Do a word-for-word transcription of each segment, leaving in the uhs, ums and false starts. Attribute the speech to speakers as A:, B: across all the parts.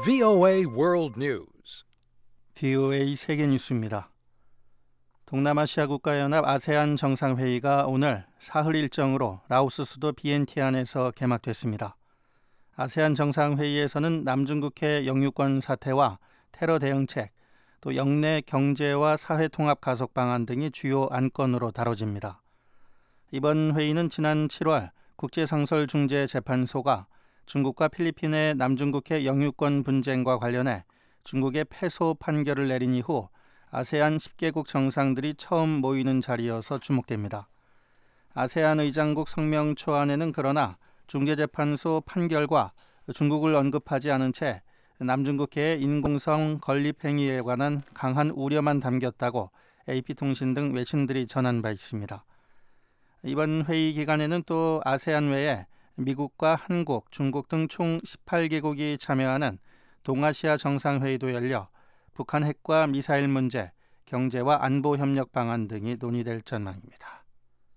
A: 브이오에이 World News.
B: 브이오에이 세계 뉴스입니다. 동남아시아 국가연합 아세안 정상회의가 오늘 사흘 일정으로 라오스 수도 비엔티안에서 개막됐습니다. 아세안 정상회의에서는 남중국해 영유권 사태와 테러 대응책, 또 영내 경제와 사회 통합 가속 방안 등이 주요 안건으로 다뤄집니다. 이번 회의는 지난 칠월 국제상설중재재판소가 중국과 필리핀의 남중국해 영유권 분쟁과 관련해 중국의 패소 판결을 내린 이후 아세안 십 개국 정상들이 처음 모이는 자리여서 주목됩니다. 아세안 의장국 성명 초안에는 그러나 중재재판소 판결과 중국을 언급하지 않은 채 남중국해의 인공성 건립 행위에 관한 강한 우려만 담겼다고 에이피통신 등 외신들이 전한 바 있습니다. 이번 회의 기간에는 또 아세안 외에 미국과 한국, 중국 등 총 십팔 개국이 참여하는 동아시아 정상회의도 열려 북한 핵과 미사일 문제, 경제와 안보 협력 방안 등이 논의될 전망입니다.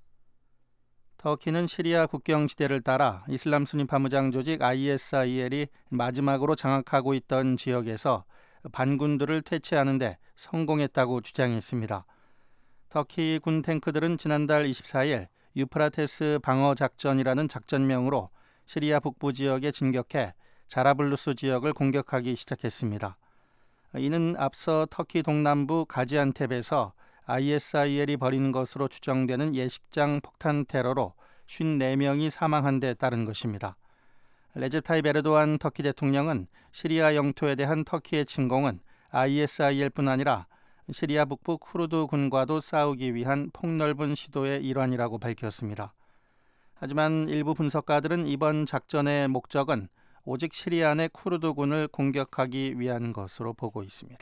B: 터키는 시리아 국경지대를 따라 이슬람 순위 파무장 조직 아이에스아이엘이 마지막으로 장악하고 있던 지역에서 반군들을 퇴치하는 데 성공했다고 주장했습니다. 터키 군 탱크들은 지난달 이십사일 유프라테스 방어 작전이라는 작전명으로 시리아 북부 지역에 진격해 자라블루스 지역을 공격하기 시작했습니다. 이는 앞서 터키 동남부 가지안텝에서 아이에스아이엘이 벌인 것으로 추정되는 예식장 폭탄 테러로 오십사 명이 사망한 데 따른 것입니다. 레제 타입 에르도안 터키 대통령은 시리아 영토에 대한 터키의 침공은 아이에스아이엘뿐 아니라 시리아 북부 쿠르드 군과도 싸우기 위한 폭넓은 시도의 일환이라고 밝혔습니다. 하지만 일부 분석가들은 이번 작전의 목적은 오직 시리아 내 쿠르드 군을 공격하기 위한 것으로 보고 있습니다.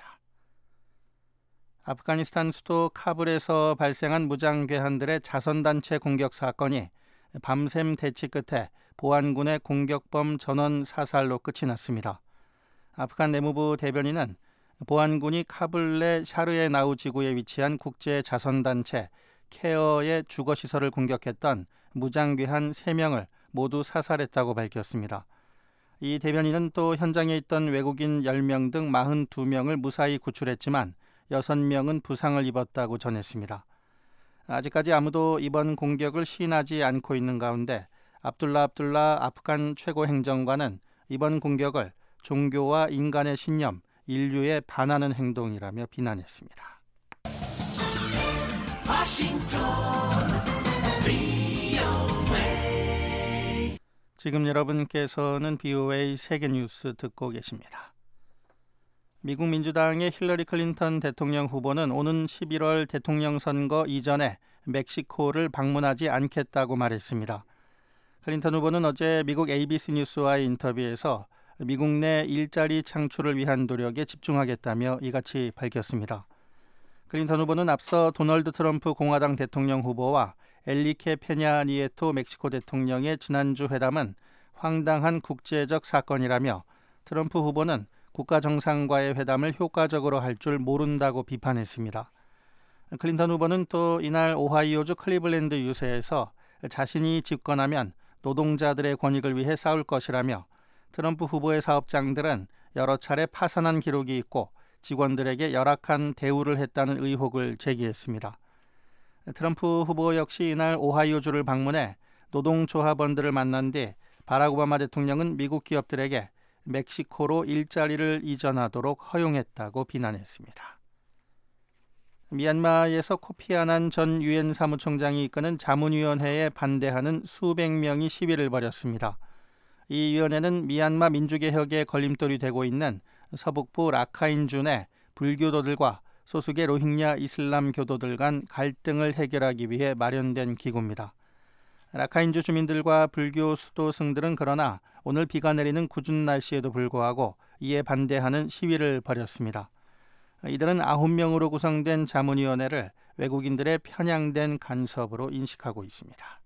B: 아프가니스탄 수도 카불에서 발생한 무장괴한들의 자선단체 공격 사건이 밤샘 대치 끝에 보안군의 공격범 전원 사살로 끝이 났습니다. 아프간 내무부 대변인은 보안군이 카불 내 샤르에 나우 지구에 위치한 국제 자선단체 케어의 주거시설을 공격했던 무장괴한 세 명을 모두 사살했다고 밝혔습니다. 이 대변인은 또 현장에 있던 외국인 열 명 등 사십이 명을 무사히 구출했지만 여섯 명은 부상을 입었다고 전했습니다. 아직까지 아무도 이번 공격을 시인하지 않고 있는 가운데 압둘라 압둘라 아프간 최고 행정관은 이번 공격을 종교와 인간의 신념, 인류에 반하는 행동이라며 비난했습니다.
C: 워싱턴 브이오에이.
B: 지금 여러분께서는 브이오에이 세계뉴스 듣고 계십니다. 미국 민주당의 힐러리 클린턴 대통령 후보는 오는 십일월 대통령 선거 이전에 멕시코를 방문하지 않겠다고 말했습니다. 클린턴 후보는 어제 미국 에이비씨 뉴스와의 인터뷰에서 미국 내 일자리 창출을 위한 노력에 집중하겠다며 이같이 밝혔습니다. 클린턴 후보는 앞서 도널드 트럼프 공화당 대통령 후보와 엘리케 페냐 니에토 멕시코 대통령의 지난주 회담은 황당한 국제적 사건이라며 트럼프 후보는 국가 정상과의 회담을 효과적으로 할 줄 모른다고 비판했습니다. 클린턴 후보는 또 이날 오하이오주 클리블랜드 유세에서 자신이 집권하면 노동자들의 권익을 위해 싸울 것이라며 트럼프 후보의 사업장들은 여러 차례 파산한 기록이 있고 직원들에게 열악한 대우를 했다는 의혹을 제기했습니다. 트럼프 후보 역시 이날 오하이오주를 방문해 노동조합원들을 만난 뒤 바락 오바마 대통령은 미국 기업들에게 멕시코로 일자리를 이전하도록 허용했다고 비난했습니다. 미얀마에서 코피 아난 전 유엔 사무총장이 이끄는 자문위원회에 반대하는 수백 명이 시위를 벌였습니다. 이 위원회는 미얀마 민주개혁에 걸림돌이 되고 있는 서북부 라카인주 내 불교도들과 소수의 로힝야 이슬람 교도들 간 갈등을 해결하기 위해 마련된 기구입니다. 라카인주 주민들과 불교 수도승들은 그러나 오늘 비가 내리는 궂은 날씨에도 불구하고 이에 반대하는 시위를 벌였습니다. 이들은 아홉 명으로 구성된 자문위원회를 외국인들의 편향된 간섭으로 인식하고 있습니다.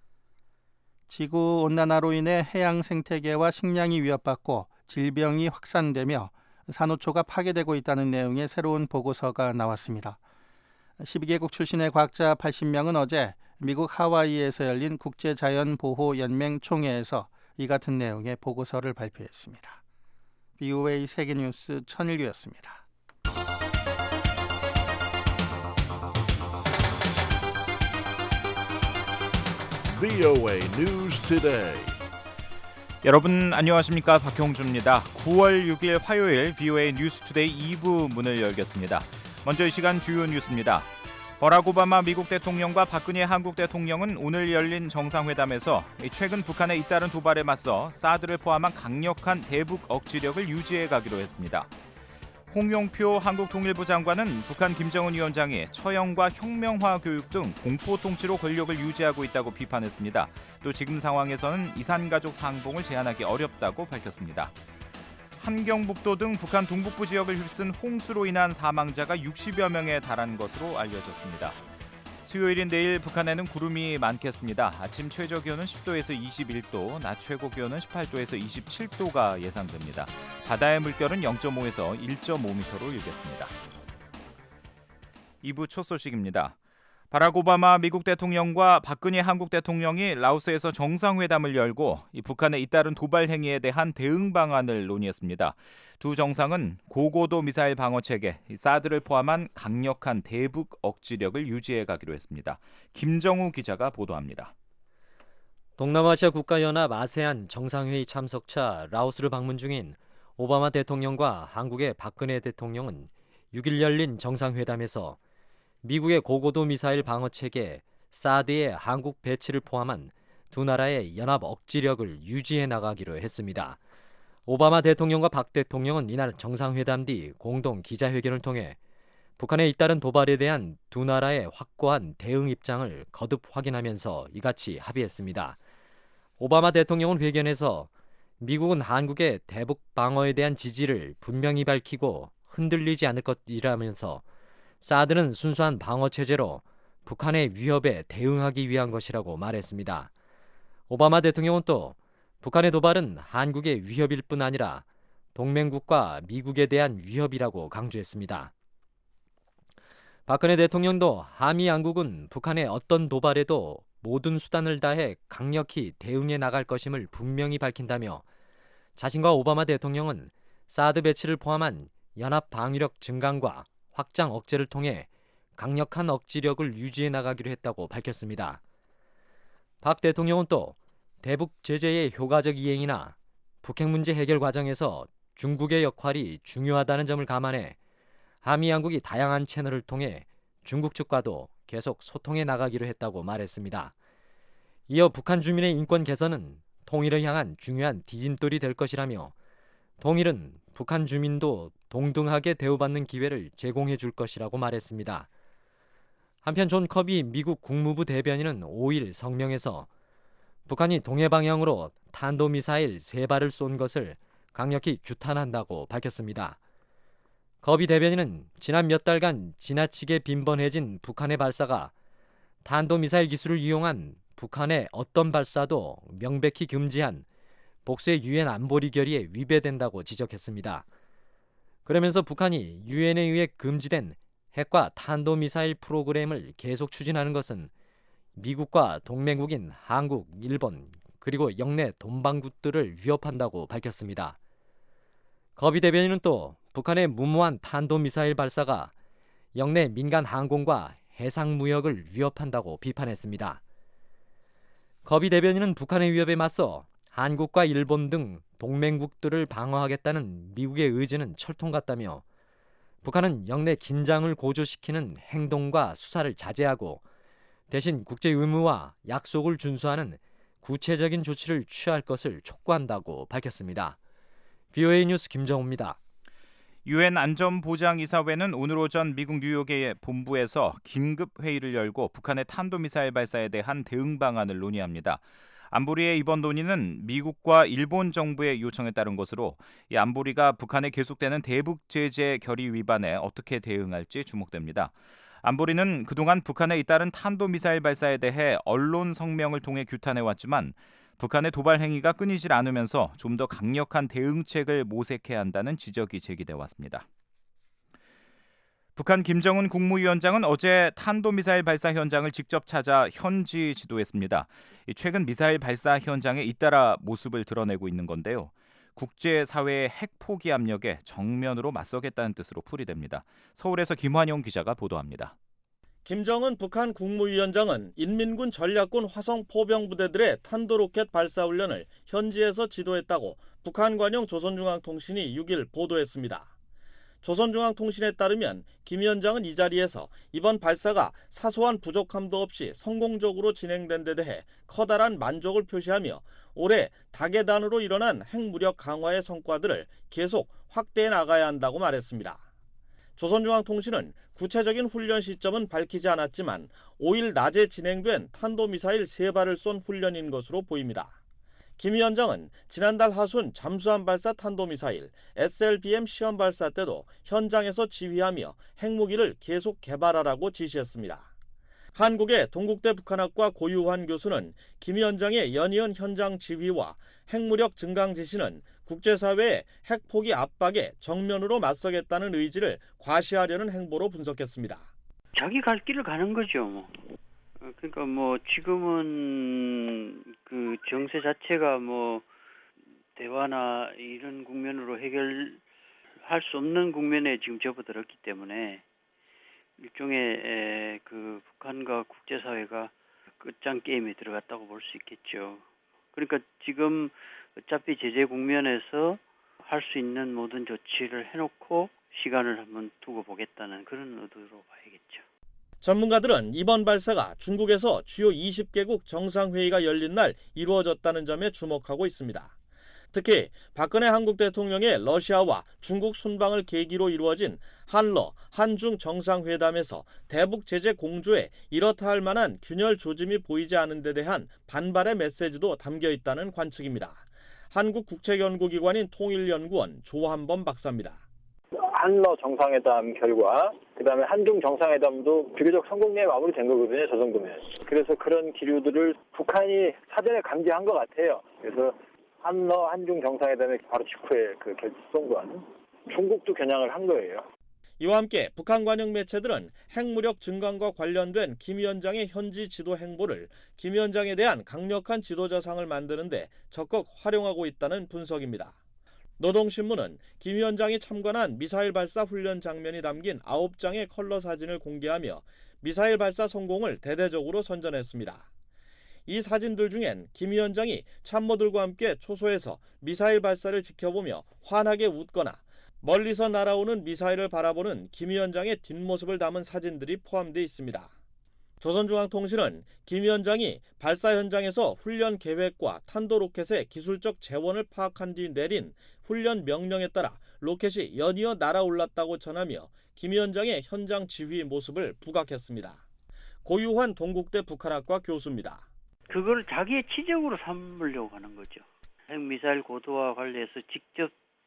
B: 지구온난화로 인해 해양 생태계와 식량이 위협받고 질병이 확산되며 산호초가 파괴되고 있다는 내용의 새로운 보고서가 나왔습니다. 십이 개국 출신의 과학자 팔십 명은 어제 미국 하와이에서 열린 국제자연보호연맹 총회에서 이 같은 내용의 보고서를 발표했습니다. 비오에이 세계뉴스 천일규였습니다.
A: 비오에이 News Today.
C: 여러분 안녕하십니까? 박형주입니다. 구월 육일 화요일 비오에이 뉴스투데이 이 부 문을 열겠습니다. 먼저 이 시간 주요 뉴스입니다. 버락 오바마 미국 대통령과 박근혜 한국 대통령은 오늘 열린 정상회담에서 최근 북한의 잇따른 도발에 맞서 사드를 포함한 강력한 대북 억지력을 유지해 가기로 했습니다. 홍용표 한국통일부 장관은 북한 김정은 위원장이 처형과 혁명화 교육 등 공포 통치로 권력을 유지하고 있다고 비판했습니다. 또 지금 상황에서는 이산가족 상봉을 제한하기 어렵다고 밝혔습니다. 함경북도 등 북한 동북부 지역을 휩쓴 홍수로 인한 사망자가 육십여 명에 달한 것으로 알려졌습니다. 수요일인 내일 북한에는 구름이 많겠습니다. 아침 최저 기온은 십 도에서 이십일 도, 낮 최고 기온은 십팔 도에서 이십칠 도가 예상됩니다. 바다의 물결은 영 점 오에서 일 점 오 미터로 일겠습니다. 이 부 첫 소식입니다. 바락 오바마 미국 대통령과 박근혜 한국 대통령이 라오스에서 정상회담을 열고 이 북한의 잇따른 도발 행위에 대한 대응 방안을 논의했습니다. 두 정상은 고고도 미사일 방어 체계, 사드를 포함한 강력한 대북 억지력을 유지해 가기로 했습니다. 김정우 기자가 보도합니다.
D: 동남아시아 국가연합 아세안 정상회의 참석차 라오스를 방문 중인 오바마 대통령과 한국의 박근혜 대통령은 육일 열린 정상회담에서 미국의 고고도 미사일 방어 체계 사드의 한국 배치를 포함한 두 나라의 연합 억지력을 유지해 나가기로 했습니다. 오바마 대통령과 박 대통령은 이날 정상회담 뒤 공동 기자회견을 통해 북한에 잇따른 도발에 대한 두 나라의 확고한 대응 입장을 거듭 확인하면서 이같이 합의했습니다. 오바마 대통령은 회견에서 미국은 한국의 대북 방어에 대한 지지를 분명히 밝히고 흔들리지 않을 것이라면서 사드는 순수한 방어 체제로 북한의 위협에 대응하기 위한 것이라고 말했습니다. 오바마 대통령은 또 북한의 도발은 한국의 위협일 뿐 아니라 동맹국과 미국에 대한 위협이라고 강조했습니다. 박근혜 대통령도 한미 양국은 북한의 어떤 도발에도 모든 수단을 다해 강력히 대응해 나갈 것임을 분명히 밝힌다며 자신과 오바마 대통령은 사드 배치를 포함한 연합 방위력 증강과 확장 억제를 통해 강력한 억지력을 유지해 나가기로 했다고 밝혔습니다. 박 대통령은 또 대북 제재의 효과적 이행이나 북핵 문제 해결 과정에서 중국의 역할이 중요하다는 점을 감안해 한미 양국이 다양한 채널을 통해 중국 측과도 계속 소통해 나가기로 했다고 말했습니다. 이어 북한 주민의 인권 개선은 통일을 향한 중요한 디딤돌이 될 것이라며 통일은 북한 주민도 동등하게 대우받는 기회를 제공해 줄 것이라고 말했습니다. 한편 존 커비 미국 국무부 대변인은 오일 성명에서 북한이 동해 방향으로 탄도미사일 세 발을 쏜 것을 강력히 규탄한다고 밝혔습니다. 커비 대변인은 지난 몇 달간 지나치게 빈번해진 북한의 발사가 탄도미사일 기술을 이용한 북한의 어떤 발사도 명백히 금지한 복수의 유엔 안보리 결의에 위배된다고 지적했습니다. 그러면서 북한이 유엔에 의해 금지된 핵과 탄도미사일 프로그램을 계속 추진하는 것은 미국과 동맹국인 한국, 일본, 그리고 영내 동방국들을 위협한다고 밝혔습니다. 거비 대변인은 또 북한의 무모한 탄도미사일 발사가 영내 민간 항공과 해상 무역을 위협한다고 비판했습니다. 거비 대변인은 북한의 위협에 맞서 한국과 일본 등 동맹국들을 방어하겠다는 미국의 의지는 철통 같다며 북한은 영내 긴장을 고조시키는 행동과 수사를 자제하고 대신 국제 의무와 약속을 준수하는 구체적인 조치를 취할 것을 촉구한다고 밝혔습니다. 비오에이 뉴스 김정우입니다.
C: 유엔 안전보장이사회는 오늘 오전 미국 뉴욕의 본부에서 긴급 회의를 열고 북한의 탄도미사일 발사에 대한 대응 방안을 논의합니다. 안보리의 이번 논의는 미국과 일본 정부의 요청에 따른 것으로 이 안보리가 북한의 계속되는 대북 제재 결의 위반에 어떻게 대응할지 주목됩니다. 안보리는 그동안 북한에 잇따른 탄도미사일 발사에 대해 언론 성명을 통해 규탄해왔지만 북한의 도발 행위가 끊이질 않으면서 좀 더 강력한 대응책을 모색해야 한다는 지적이 제기돼 왔습니다. 북한 김정은 국무위원장은 어제 탄도미사일 발사 현장을 직접 찾아 현지 지도했습니다. 최근 미사일 발사 현장에 잇따라 모습을 드러내고 있는 건데요. 국제사회의 핵 포기 압력에 정면으로 맞서겠다는 뜻으로 풀이됩니다. 서울에서 김환용 기자가 보도합니다.
E: 김정은 북한 국무위원장은 인민군 전략군 화성 포병부대들의 탄도로켓 발사 훈련을 현지에서 지도했다고 북한관용 조선중앙통신이 육 일 보도했습니다. 조선중앙통신에 따르면 김 위원장은 이 자리에서 이번 발사가 사소한 부족함도 없이 성공적으로 진행된 데 대해 커다란 만족을 표시하며 올해 다계단으로 일어난 핵무력 강화의 성과들을 계속 확대해 나가야 한다고 말했습니다. 조선중앙통신은 구체적인 훈련 시점은 밝히지 않았지만 오 일 낮에 진행된 탄도미사일 세 발을 쏜 훈련인 것으로 보입니다. 김 위원장은 지난달 하순 잠수함 발사 탄도미사일 에스엘비엠 시험 발사 때도 현장에서 지휘하며 핵무기를 계속 개발하라고 지시했습니다. 한국의 동국대 북한학과 고유환 교수는 김 위원장의 연이은 현장 지휘와 핵무력 증강 지시는 국제사회의 핵포기 압박에 정면으로 맞서겠다는 의지를 과시하려는 행보로 분석했습니다.
F: 자기 갈 길을 가는 거죠. 뭐. 그러니까 뭐 지금은 그 정세 자체가 뭐 대화나 이런 국면으로 해결할 수 없는 국면에 지금 접어들었기 때문에 일종의 그 북한과 국제사회가 끝장 게임에 들어갔다고 볼 수 있겠죠. 그러니까 지금 어차피 제재 국면에서 할 수 있는 모든 조치를 해놓고 시간을 한번 두고 보겠다는 그런 의도로 봐야겠죠.
E: 전문가들은 이번 발사가 중국에서 주요 이십 개국 정상회의가 열린 날 이루어졌다는 점에 주목하고 있습니다. 특히 박근혜 한국 대통령의 러시아와 중국 순방을 계기로 이루어진 한러, 한중 정상회담에서 대북 제재 공조에 이렇다 할 만한 균열 조짐이 보이지 않은 데 대한 반발의 메시지도 담겨 있다는 관측입니다. 한국국책연구기관인 통일연구원 조한범 박사입니다.
G: 한러 정상회담 결과 그다음에 한중 정상회담도 비교적 성공리에 마무리된 거거든요. 저 정도면. 그래서 그런 기류들을 북한이 사전에 감지한 것 같아요. 그래서 한러 한중 정상회담의 바로 직후에 그 결성과 중국도 겨냥을 한 거예요.
E: 이와 함께 북한 관영 매체들은 핵무력 증강과 관련된 김 위원장의 현지 지도 행보를 김 위원장에 대한 강력한 지도자상을 만드는 데 적극 활용하고 있다는 분석입니다. 노동신문은 김 위원장이 참관한 미사일 발사 훈련 장면이 담긴 아홉 장의 컬러 사진을 공개하며 미사일 발사 성공을 대대적으로 선전했습니다. 이 사진들 중엔 김 위원장이 참모들과 함께 초소에서 미사일 발사를 지켜보며 환하게 웃거나 멀리서 날아오는 미사일을 바라보는 김 위원장의 뒷모습을 담은 사진들이 포함되어 있습니다. 조선중앙통신은 김 위원장이 발사 현장에서 훈련 계획과 탄도로켓의 기술적 재원을 파악한 뒤 내린 훈련 명령에 따라 로켓이 연이어 날아올랐다고 전하며 김 위원장의 현장 지휘 모습을 부각했습니다. 고유환 동국대 북한학과 교수입니다.
F: 그걸 자기의 치적으로 삼으려고 하는 거죠. 핵미사일 고도화 관련해서 직접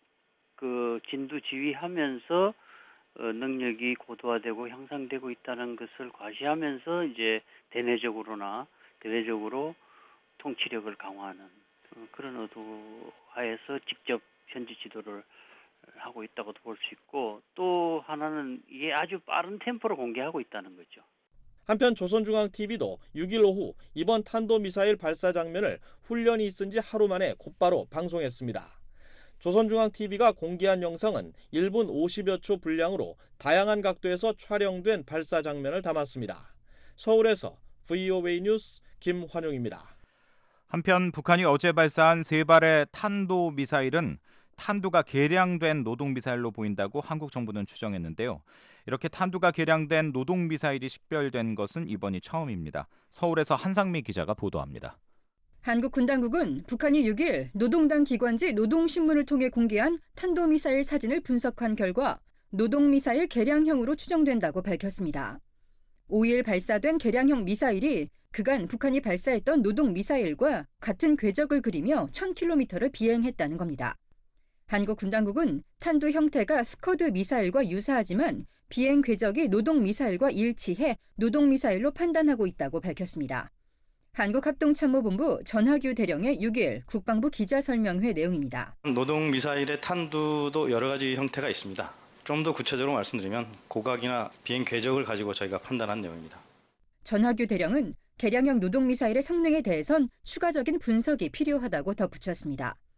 F: 그 진두 지휘하면서 어, 능력이 고도화되고 향상되고 있다는 것을 과시하면서 이제 대내적으로나 대외적으로 통치력을 강화하는 어, 그런 의도하에서 직접 현지 지도를 하고 있다고도 볼 수 있고 또 하나는 이게 아주 빠른 템포로 공개하고 있다는 거죠.
E: 한편 조선중앙티비도 육 일 오후 이번 탄도미사일 발사 장면을 훈련이 있은 지 하루 만에 곧바로 방송했습니다. 조선중앙티비가 공개한 영상은 일 분 오십여 초 분량으로 다양한 각도에서 촬영된 발사 장면을 담았습니다. 서울에서 브이오에이 뉴스 김환용입니다.
C: 한편 북한이 어제 발사한 세 발의 탄도미사일은 탄두가 개량된 노동미사일로 보인다고 한국 정부는 추정했는데요. 이렇게 탄두가 개량된 노동미사일이 식별된 것은 이번이 처음입니다. 서울에서 한상미 기자가 보도합니다.
H: 한국군당국은 북한이 육 일 노동당 기관지 노동신문을 통해 공개한 탄도미사일 사진을 분석한 결과 노동미사일 개량형으로 추정된다고 밝혔습니다. 오 일 발사된 개량형 미사일이 그간 북한이 발사했던 노동미사일과 같은 궤적을 그리며 천 킬로미터를 비행했다는 겁니다. 한국군당국은 탄두 형태가 스커드 미사일과 유사하지만 비행 궤적이 노동미사일과 일치해 노동미사일로 판단하고 있다고 밝혔습니다. 한국합동참모본부 전하규 대령의 육 일 국방부 기자설명회 내용입니다.
I: 노동미사일의 탄두도 여러 가지 형태가 있습니다. 좀 더 구체적으로 말씀드리면 고각이나 비행 궤적을 가지고 저희가 판단한 내용입니다.
H: 전하규 대령은 개량형 노동미사일의 성능에 대해선 추가적인 분석이 필요하다고 덧붙였습니다.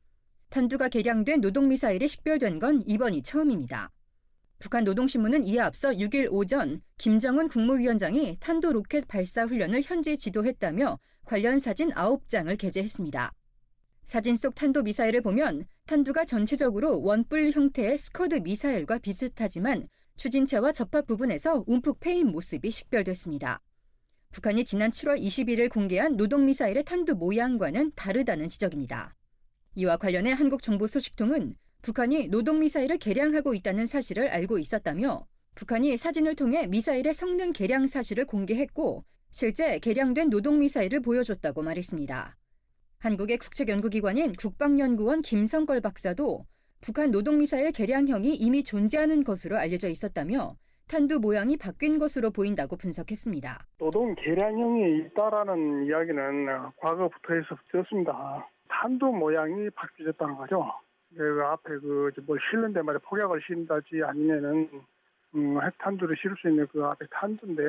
H: 탄두가 개량된 노동미사일이 식별된 건 이번이 처음입니다. 북한 노동신문은 이에 앞서 육 일 오전 김정은 국무위원장이 탄도 로켓 발사 훈련을 현지 지도했다며 관련 사진 아홉 장을 게재했습니다. 사진 속 탄도미사일을 보면 탄두가 전체적으로 원뿔 형태의 스커드 미사일과 비슷하지만 추진체와 접합 부분에서 움푹 패인 모습이 식별됐습니다. 북한이 지난 칠월 이십일일 공개한 노동미사일의 탄두 모양과는 다르다는 지적입니다. 이와 관련해 한국정보소식통은 북한이 노동미사일을 개량하고 있다는 사실을 알고 있었다며 북한이 사진을 통해 미사일의 성능 개량 사실을 공개했고 실제 개량된 노동미사일을 보여줬다고 말했습니다. 한국의 국책연구기관인 국방연구원 김성걸 박사도 북한 노동미사일 개량형이 이미 존재하는 것으로 알려져 있었다며 탄두 모양이 바뀐 것으로 보인다고 분석했습니다.
J: 노동 개량형이 있다라는 이야기는 과거부터 있었습니다. 탄두 모양이 바뀌었다는 거죠. 그 앞에 그 뭘 실는 데 말이야 폭약을 실다지 아니면은 음, 핵탄두를 실을 수 있는 그 앞에 탄두인데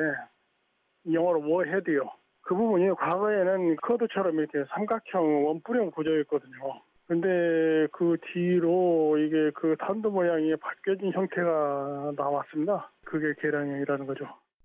J: 영어로 워헤드요. 그 부분이 과거에는 커드처럼 이렇게 삼각형 원뿔형 구조였거든요. 근데 그 뒤로 이게 그 탄두 모양이 바뀌어진 형태가 나왔습니다. 그게 개량형이라는 거죠.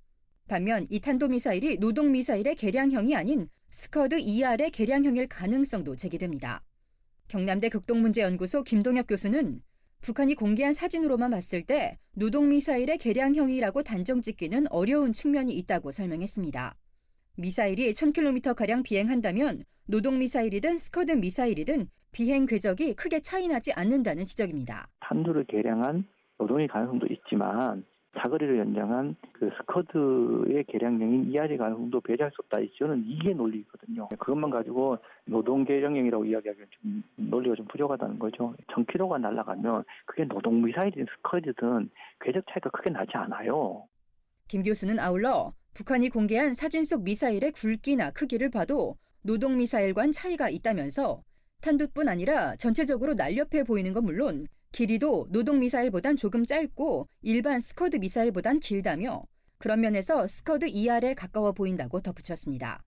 H: 반면 이 탄도미사일이 노동미사일의 개량형이 아닌 스커드 이알의 개량형일 가능성도 제기됩니다. 경남대 극동문제연구소 김동엽 교수는 북한이 공개한 사진으로만 봤을 때 노동미사일의 개량형이라고 단정짓기는 어려운 측면이 있다고 설명했습니다. 미사일이 천 킬로미터가량 비행한다면 노동미사일이든 스커드 미사일이든 비행 궤적이 크게 차이나지 않는다는 지적입니다.
K: 탄두를 개량한 노동의 가능성도 있지만 사거리를 연장한 그 스커드의 개량형인 이알의 가능성도 배제할 수 없다. 저는 이게 논리거든요. 그것만 가지고 노동 개량형이라고 이야기하기는 좀 논리가 좀 부족하다는 거죠. 천 킬로미터가 날아가면 그게 노동 미사일이든 스커드든 궤적 차이가 크게 나지 않아요.
H: 김 교수는 아울러 북한이 공개한 사진 속 미사일의 굵기나 크기를 봐도 노동 미사일과는 차이가 있다면서 탄두뿐 아니라 전체적으로 날렵해 보이는 건 물론 길이도 노동 미사일보단 조금 짧고 일반 스커드 미사일보단 길다며 그런 면에서 스커드 이알에 가까워 보인다고 덧붙였습니다.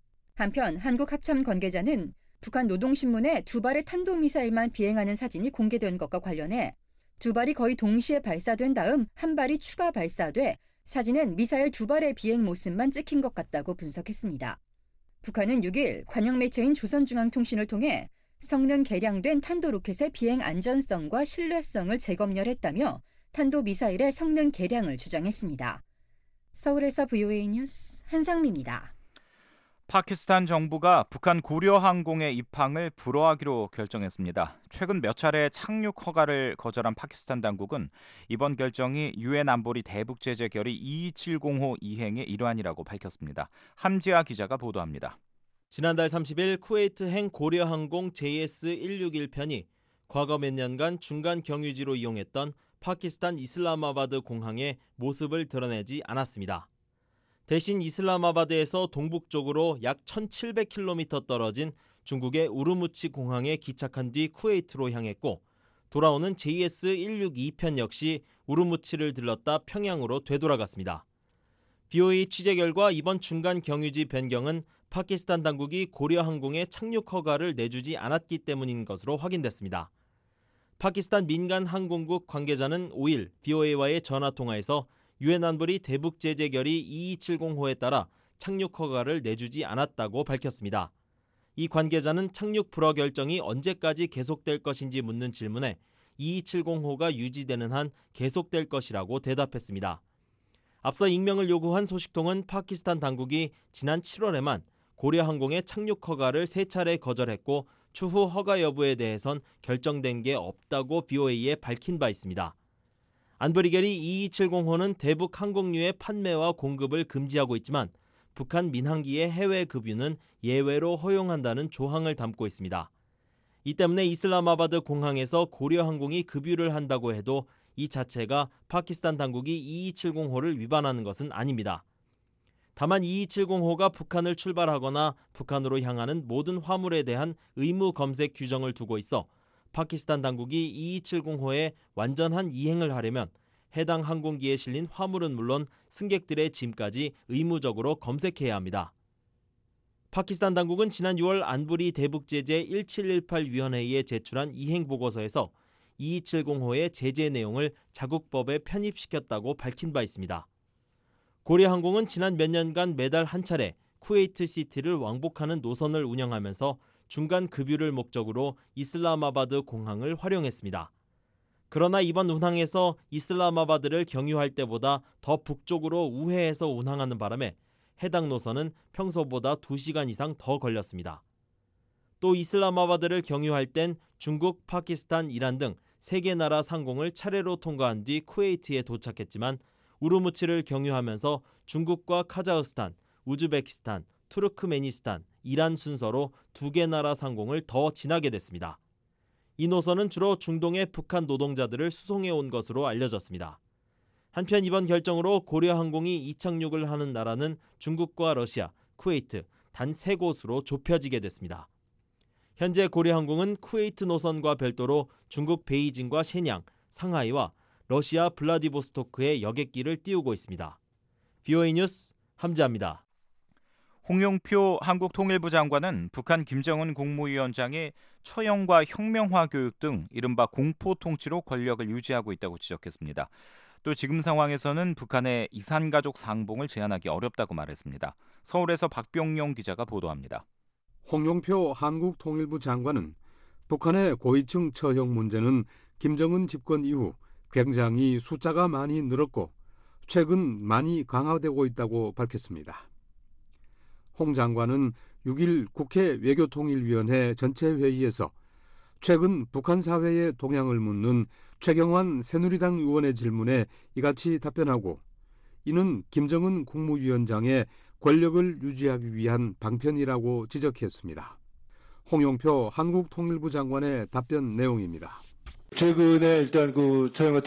H: 한편 한국 합참 관계자는 북한 노동신문에 두 발의 탄도미사일만 비행하는 사진이 공개된 것과 관련해 두 발이 거의 동시에 발사된 다음 한 발이 추가 발사돼 사진은 미사일 두 발의 비행 모습만 찍힌 것 같다고 분석했습니다. 북한은 육 일 관영 매체인 조선중앙통신을 통해 성능 개량된 탄도로켓의 비행 안전성과 신뢰성을 재검열했다며 탄도미사일의 성능 개량을 주장했습니다. 서울에서 브이오에이 뉴스 한상미입니다.
C: 파키스탄 정부가 북한 고려항공의 입항을 불허하기로 결정했습니다. 최근 몇 차례 착륙 허가를 거절한 파키스탄 당국은 이번 결정이 유엔 안보리 대북 제재 결의 이이칠공호 이행의 일환이라고 밝혔습니다. 함지아 기자가 보도합니다.
L: 지난달 삼십일 쿠웨이트행 고려항공 제이에스 백육십일 편이 과거 몇 년간 중간 경유지로 이용했던 파키스탄 이슬라마바드 공항의 모습을 드러내지 않았습니다. 대신 이슬라마바드에서 동북쪽으로 약 천칠백 킬로미터 떨어진 중국의 우르무치 공항에 기착한 뒤 쿠웨이트로 향했고 돌아오는 제이에스 백육십이 편 역시 우르무치를 들렀다 평양으로 되돌아갔습니다. 비오에이 취재 결과 이번 중간 경유지 변경은 파키스탄 당국이 고려항공에 착륙 허가를 내주지 않았기 때문인 것으로 확인됐습니다. 파키스탄 민간 항공국 관계자는 오 일 비오에이와의 전화통화에서 유엔 안보리 대북 제재 결의 이이칠공호에 따라 착륙 허가를 내주지 않았다고 밝혔습니다. 이 관계자는 착륙 불허 결정이 언제까지 계속될 것인지 묻는 질문에 이이칠공호가 유지되는 한 계속될 것이라고 대답했습니다. 앞서 익명을 요구한 소식통은 파키스탄 당국이 지난 칠월에만 고려항공의 착륙 허가를 세 차례 거절했고 추후 허가 여부에 대해선 결정된 게 없다고 비오에이에 밝힌 바 있습니다. 안보리 결의 이이칠공호는 대북 항공유의 판매와 공급을 금지하고 있지만 북한 민항기의 해외 급유는 예외로 허용한다는 조항을 담고 있습니다. 이 때문에 이슬라마바드 공항에서 고려항공이 급유를 한다고 해도 이 자체가 파키스탄 당국이 이이칠공호를 위반하는 것은 아닙니다. 다만 이이칠공호가 북한을 출발하거나 북한으로 향하는 모든 화물에 대한 의무 검색 규정을 두고 있어 파키스탄 당국이 이이칠공호의 완전한 이행을 하려면 해당 항공기에 실린 화물은 물론 승객들의 짐까지 의무적으로 검색해야 합니다. 파키스탄 당국은 지난 유월 안보리 대북제재 일칠일팔 위원회에 제출한 이행 보고서에서 이이칠공 호의 제재 내용을 자국법에 편입시켰다고 밝힌 바 있습니다. 고려항공은 지난 몇 년간 매달 한 차례 쿠웨이트 시티를 왕복하는 노선을 운영하면서 중간 급유를 목적으로 이슬라마바드 공항을 활용했습니다. 그러나 이번 운항에서 이슬라마바드를 경유할 때보다 더 북쪽으로 우회해서 운항하는 바람에 해당 노선은 평소보다 두 시간 이상 더 걸렸습니다. 또 이슬라마바드를 경유할 땐 중국, 파키스탄, 이란 등 세 개 나라 상공을 차례로 통과한 뒤 쿠웨이트에 도착했지만 우르무치를 경유하면서 중국과 카자흐스탄, 우즈베키스탄, 투르크메니스탄, 이란 순서로 두 개 나라 상공을 더 지나게 됐습니다. 이 노선은 주로 중동의 북한 노동자들을 수송해 온 것으로 알려졌습니다. 한편 이번 결정으로 고려항공이 이착륙을 하는 나라는 중국과 러시아, 쿠웨이트 단 세 곳으로 좁혀지게 됐습니다. 현재 고려항공은 쿠웨이트 노선과 별도로 중국 베이징과 shenyang, 상하이와 러시아 블라디보스토크의 여객기를 띄우고 있습니다. 브이오에이 뉴스 함지아입니다.
C: 홍영표 한국통일부 장관은 북한 김정은 국무위원장이 처형과 혁명화 교육 등 이른바 공포통치로 권력을 유지하고 있다고 지적했습니다. 또 지금 상황에서는 북한의 이산가족 상봉을 제한하기 어렵다고 말했습니다. 서울에서 박병용 기자가 보도합니다.
M: 홍영표 한국통일부 장관은 북한의 고위층 처형 문제는 김정은 집권 이후 굉장히 숫자가 많이 늘었고 최근 많이 강화되고 있다고 밝혔습니다. 홍 장관은 육 일 국회 외교통일위원회 전체 회의에서 최근 북한 사회의 동향을 묻는 최경환 새누리당 의원의 질문에 이같이 답변하고 이는 김정은 국무위원장의 권력을 유지하기 위한 방편이라고 지적했습니다. 홍영표 한국통일부 장관의 답변 내용입니다.
N: 최근에 일단 그 처형 같은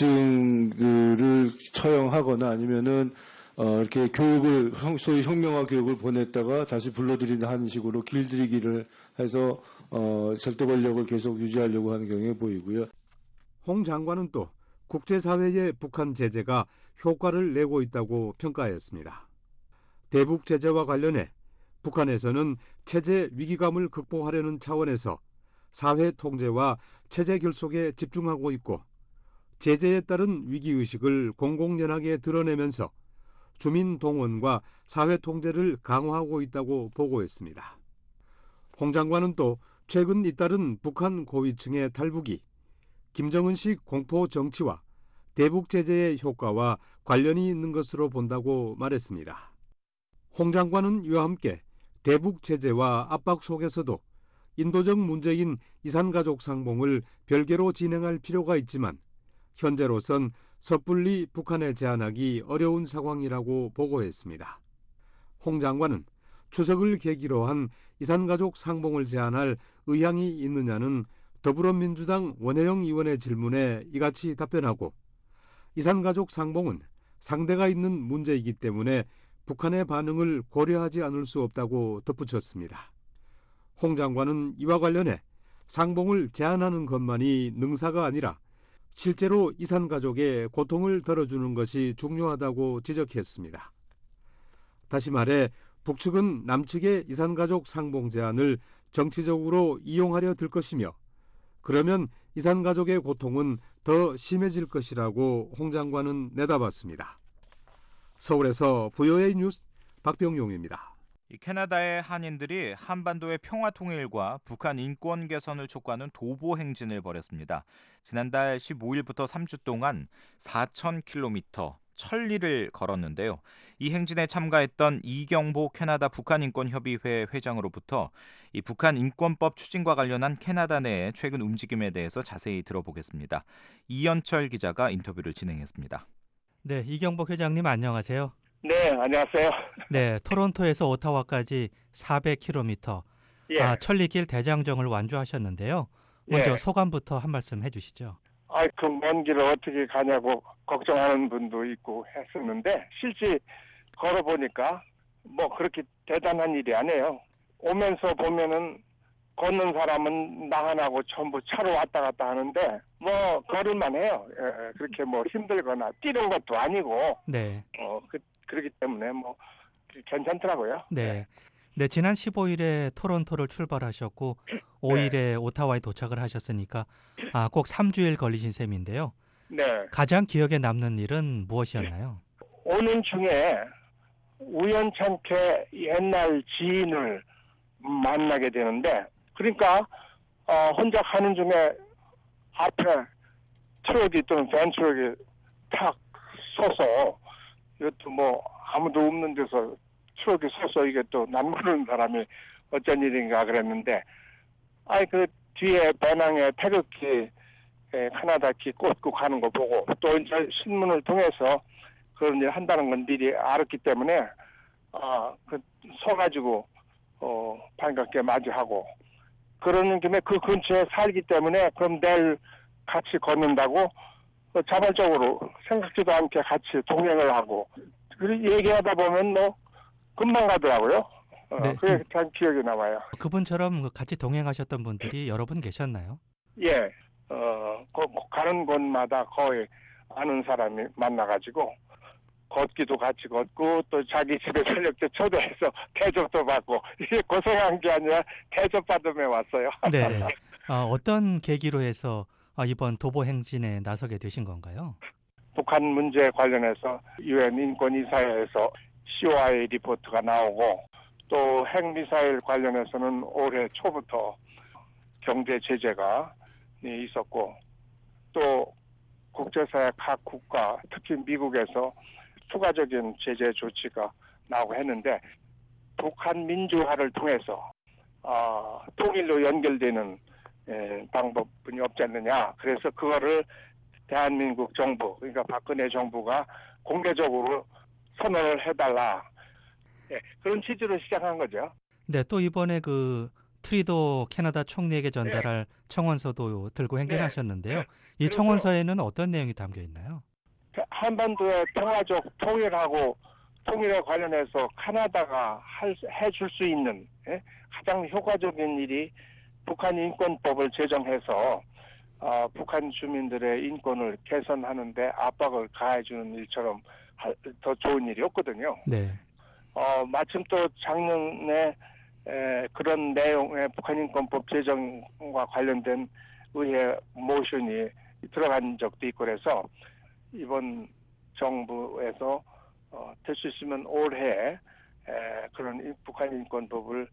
N: 고위층들을 처형하거나 아니면은 어 이렇게 교육을 소위 혁명화 교육을 보냈다가 다시 불러들이는 하는 식으로 길들이기를 해서 어 절대 권력을 계속 유지하려고 하는 경향이 보이고요.
M: 홍 장관은 또 국제사회의 북한 제재가 효과를 내고 있다고 평가했습니다. 대북 제재와 관련해 북한에서는 체제 위기감을 극복하려는 차원에서 사회 통제와 체제 결속에 집중하고 있고 제재에 따른 위기의식을 공공연하게 드러내면서 주민 동원과 사회 통제를 강화하고 있다고 보고했습니다. 홍 장관은 또 최근 잇따른 북한 고위층의 탈북이 김정은식 공포 정치와 대북 제재의 효과와 관련이 있는 것으로 본다고 말했습니다. 홍 장관은 이와 함께 대북 제재와 압박 속에서도 인도적 문제인 이산가족 상봉을 별개로 진행할 필요가 있지만 현재로선 섣불리 북한에 제한하기 어려운 상황이라고 보고했습니다. 홍 장관은 추석을 계기로 한 이산가족 상봉을 제한할 의향이 있느냐는 더불어민주당 원혜영 의원의 질문에 이같이 답변하고 이산가족 상봉은 상대가 있는 문제이기 때문에 북한의 반응을 고려하지 않을 수 없다고 덧붙였습니다. 홍 장관은 이와 관련해 상봉을 제한하는 것만이 능사가 아니라 실제로 이산가족의 고통을 덜어주는 것이 중요하다고 지적했습니다. 다시 말해 북측은 남측의 이산가족 상봉 제한을 정치적으로 이용하려 들 것이며 그러면 이산가족의 고통은 더 심해질 것이라고 홍 장관은 내다봤습니다. 서울에서 브이오에이 뉴스 박병용입니다.
C: 캐나다의 한인들이 한반도의 평화 통일과 북한 인권 개선을 촉구하는 도보 행진을 벌였습니다. 지난달 십오 일부터 삼 주 동안 사천 킬로미터 천리를 걸었는데요. 이 행진에 참가했던 이경보 캐나다 북한인권협의회 회장으로부터 이 북한 인권법 추진과 관련한 캐나다 내의 최근 움직임에 대해서 자세히 들어보겠습니다. 이연철 기자가 인터뷰를 진행했습니다.
B: 네, 이경보 회장님 안녕하세요.
O: 네, 안녕하세요.
B: 네, 토론토에서 오타와까지 사백 킬로미터
O: 예.
B: 아, 천리길 대장정을 완주하셨는데요. 먼저
O: 예.
B: 소감부터 한 말씀 해주시죠.
O: 아, 그 먼 길을 어떻게 가냐고 걱정하는 분도 있고 했었는데 실제 걸어보니까 뭐 그렇게 대단한 일이 아니에요. 오면서 보면은 걷는 사람은 나 하나고 전부 차로 왔다 갔다 하는데 뭐 걸을만 해요. 예, 그렇게 뭐 힘들거나 뛰는 것도 아니고
B: 네.
O: 어, 그, 그렇기 때문에 뭐 괜찮더라고요.
B: 네. 네, 지난 십오일에 토론토를 출발하셨고 오일에 네. 오타와에 도착을 하셨으니까 아, 꼭 삼 주일 걸리신 셈인데요.
O: 네.
B: 가장 기억에 남는 일은 무엇이었나요?
O: 오는 중에 우연찮게 옛날 지인을 만나게 되는데, 그러니까 어, 혼자 가는 중에 앞에 트럭이 또는 밴 트럭이 탁 서서, 이것도 뭐 아무도 없는 데서 트럭이 서서 이게 또 난 모르는 사람이 어쩐 일인가 그랬는데, 아이 그 뒤에 배낭에 태극기, 카나다키 꽂고 가는 거 보고, 또 이제 신문을 통해서 그런 일 한다는 건 미리 알았기 때문에 아, 그 서가지고 어, 반갑게 맞이하고, 그러는 김에 그 근처에 살기 때문에 그럼 내일 같이 걷는다고 어, 자발적으로 생각지도 않게 같이 동행을 하고, 그리고 얘기하다 보면 뭐 금방 가더라고요. 어,
B: 네.
O: 그게 참 기억이 남아요.
B: 그분처럼 같이 동행하셨던 분들이 여러 분 계셨나요?
O: 예, 어, 그, 가는 곳마다 거의 아는 사람이 만나가지고 걷기도 같이 걷고, 또 자기 집에 저녁 때 초대해서 대접도 받고, 이게 고생한 게 아니라 대접받으며 왔어요.
B: 네. 아, 어떤 계기로 해서 이번 도보 행진에 나서게 되신 건가요?
O: 북한 문제 관련해서 유엔 인권이사회에서 씨오아이 리포트가 나오고, 또 핵미사일 관련해서는 올해 초부터 경제 제재가 있었고, 또 국제사회 각 국가, 특히 미국에서 추가적인 제재 조치가 나오고 했는데, 북한 민주화를 통해서 어, 통일로 연결되는 에, 방법이 없지 않느냐. 그래서 그거를 대한민국 정부, 그러니까 박근혜 정부가 공개적으로 선언을 해달라. 예, 그런 취지로 시작한 거죠.
B: 네, 또 이번에 그 트리도 캐나다 총리에게 전달할 네. 청원서도 들고 행진하셨는데요. 네. 이 청원서에는 어떤 내용이 담겨 있나요?
O: 한반도의 평화적 통일하고 통일에 관련해서 카나다가 할, 해줄 수 있는 예? 가장 효과적인 일이 북한 인권법을 제정해서 어, 북한 주민들의 인권을 개선하는 데 압박을 가해주는 일처럼 하, 더 좋은 일이 없거든요.
B: 네.
O: 어, 마침 또 작년에 에, 그런 내용의 북한 인권법 제정과 관련된 의회 모션이 들어간 적도 있고, 그래서 이번 정부에서 어, 될 수 있으면 올해 에, 그런 북한 인권법을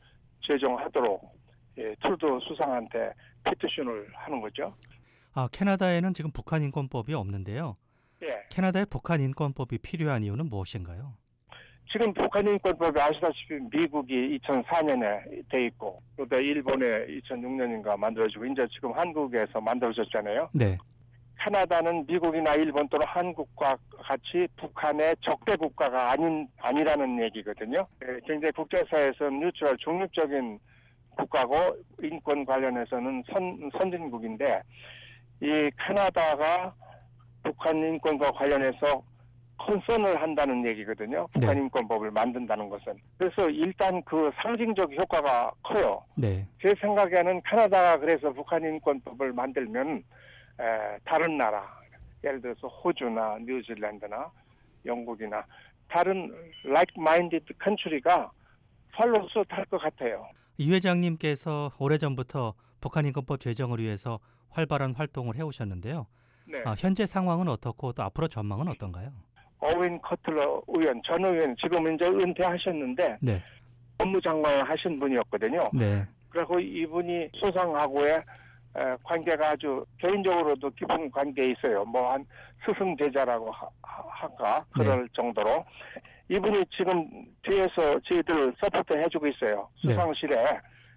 O: 제정하도록 예, 트루도 수상한테 피티션을 하는 거죠.
B: 아, 캐나다에는 지금 북한 인권법이 없는데요.
O: 예.
B: 캐나다에 북한 인권법이 필요한 이유는 무엇인가요?
O: 지금 북한 인권법이 아시다시피 미국이 이천사년에 돼 있고, 또 일본에 이천육년인가 만들어지고, 이제 지금 한국에서 만들어졌잖아요.
B: 네.
O: 캐나다는 미국이나 일본 또는 한국과 같이 북한의 적대 국가가 아닌 아니라는 얘기거든요. 굉장히 국제사회에서 뉴트럴 중립적인 국가고, 인권 관련해서는 선, 선진국인데, 이 캐나다가 북한 인권과 관련해서 컨선을 한다는 얘기거든요. 북한 네. 인권법을 만든다는 것은. 그래서 일단 그 상징적 효과가 커요.
B: 네.
O: 제 생각에는 캐나다가 그래서 북한 인권법을 만들면 에, 다른 나라, 예를 들어서 호주나 뉴질랜드나 영국이나 다른 like-minded country가 팔로우스 할 것 같아요.
B: 이 회장님께서 오래전부터 북한 인권법 제정을 위해서 활발한 활동을 해오셨는데요.
O: 네.
B: 아, 현재 상황은 어떻고 또 앞으로 전망은 어떤가요?
O: 어윈 커틀러 의원, 전 의원 지금 이제 은퇴하셨는데
B: 네.
O: 법무장관을 하신 분이었거든요.
B: 네.
O: 그리고 이분이 수상하고의 에, 관계가 아주 개인적으로도 깊은 관계에 있어요. 뭐 한 스승 제자라고 하, 할까 그럴 네. 정도로 이분이 지금 뒤에서 저희들 서포트 해주고 있어요. 수상실에 네.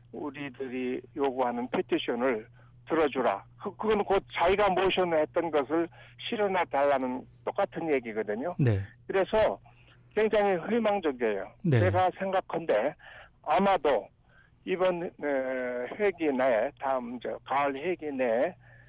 O: 우리들이 요구하는 피티션을 들어주라. 그, 그건 곧 자기가 모션을 했던 것을 실현해 달라는 똑같은 얘기거든요.
B: 네.
O: 그래서 굉장히 희망적이에요.
B: 네.
O: 제가 생각한데 아마도 이번 에, 회기 내에 다음 저 가을 회기 내에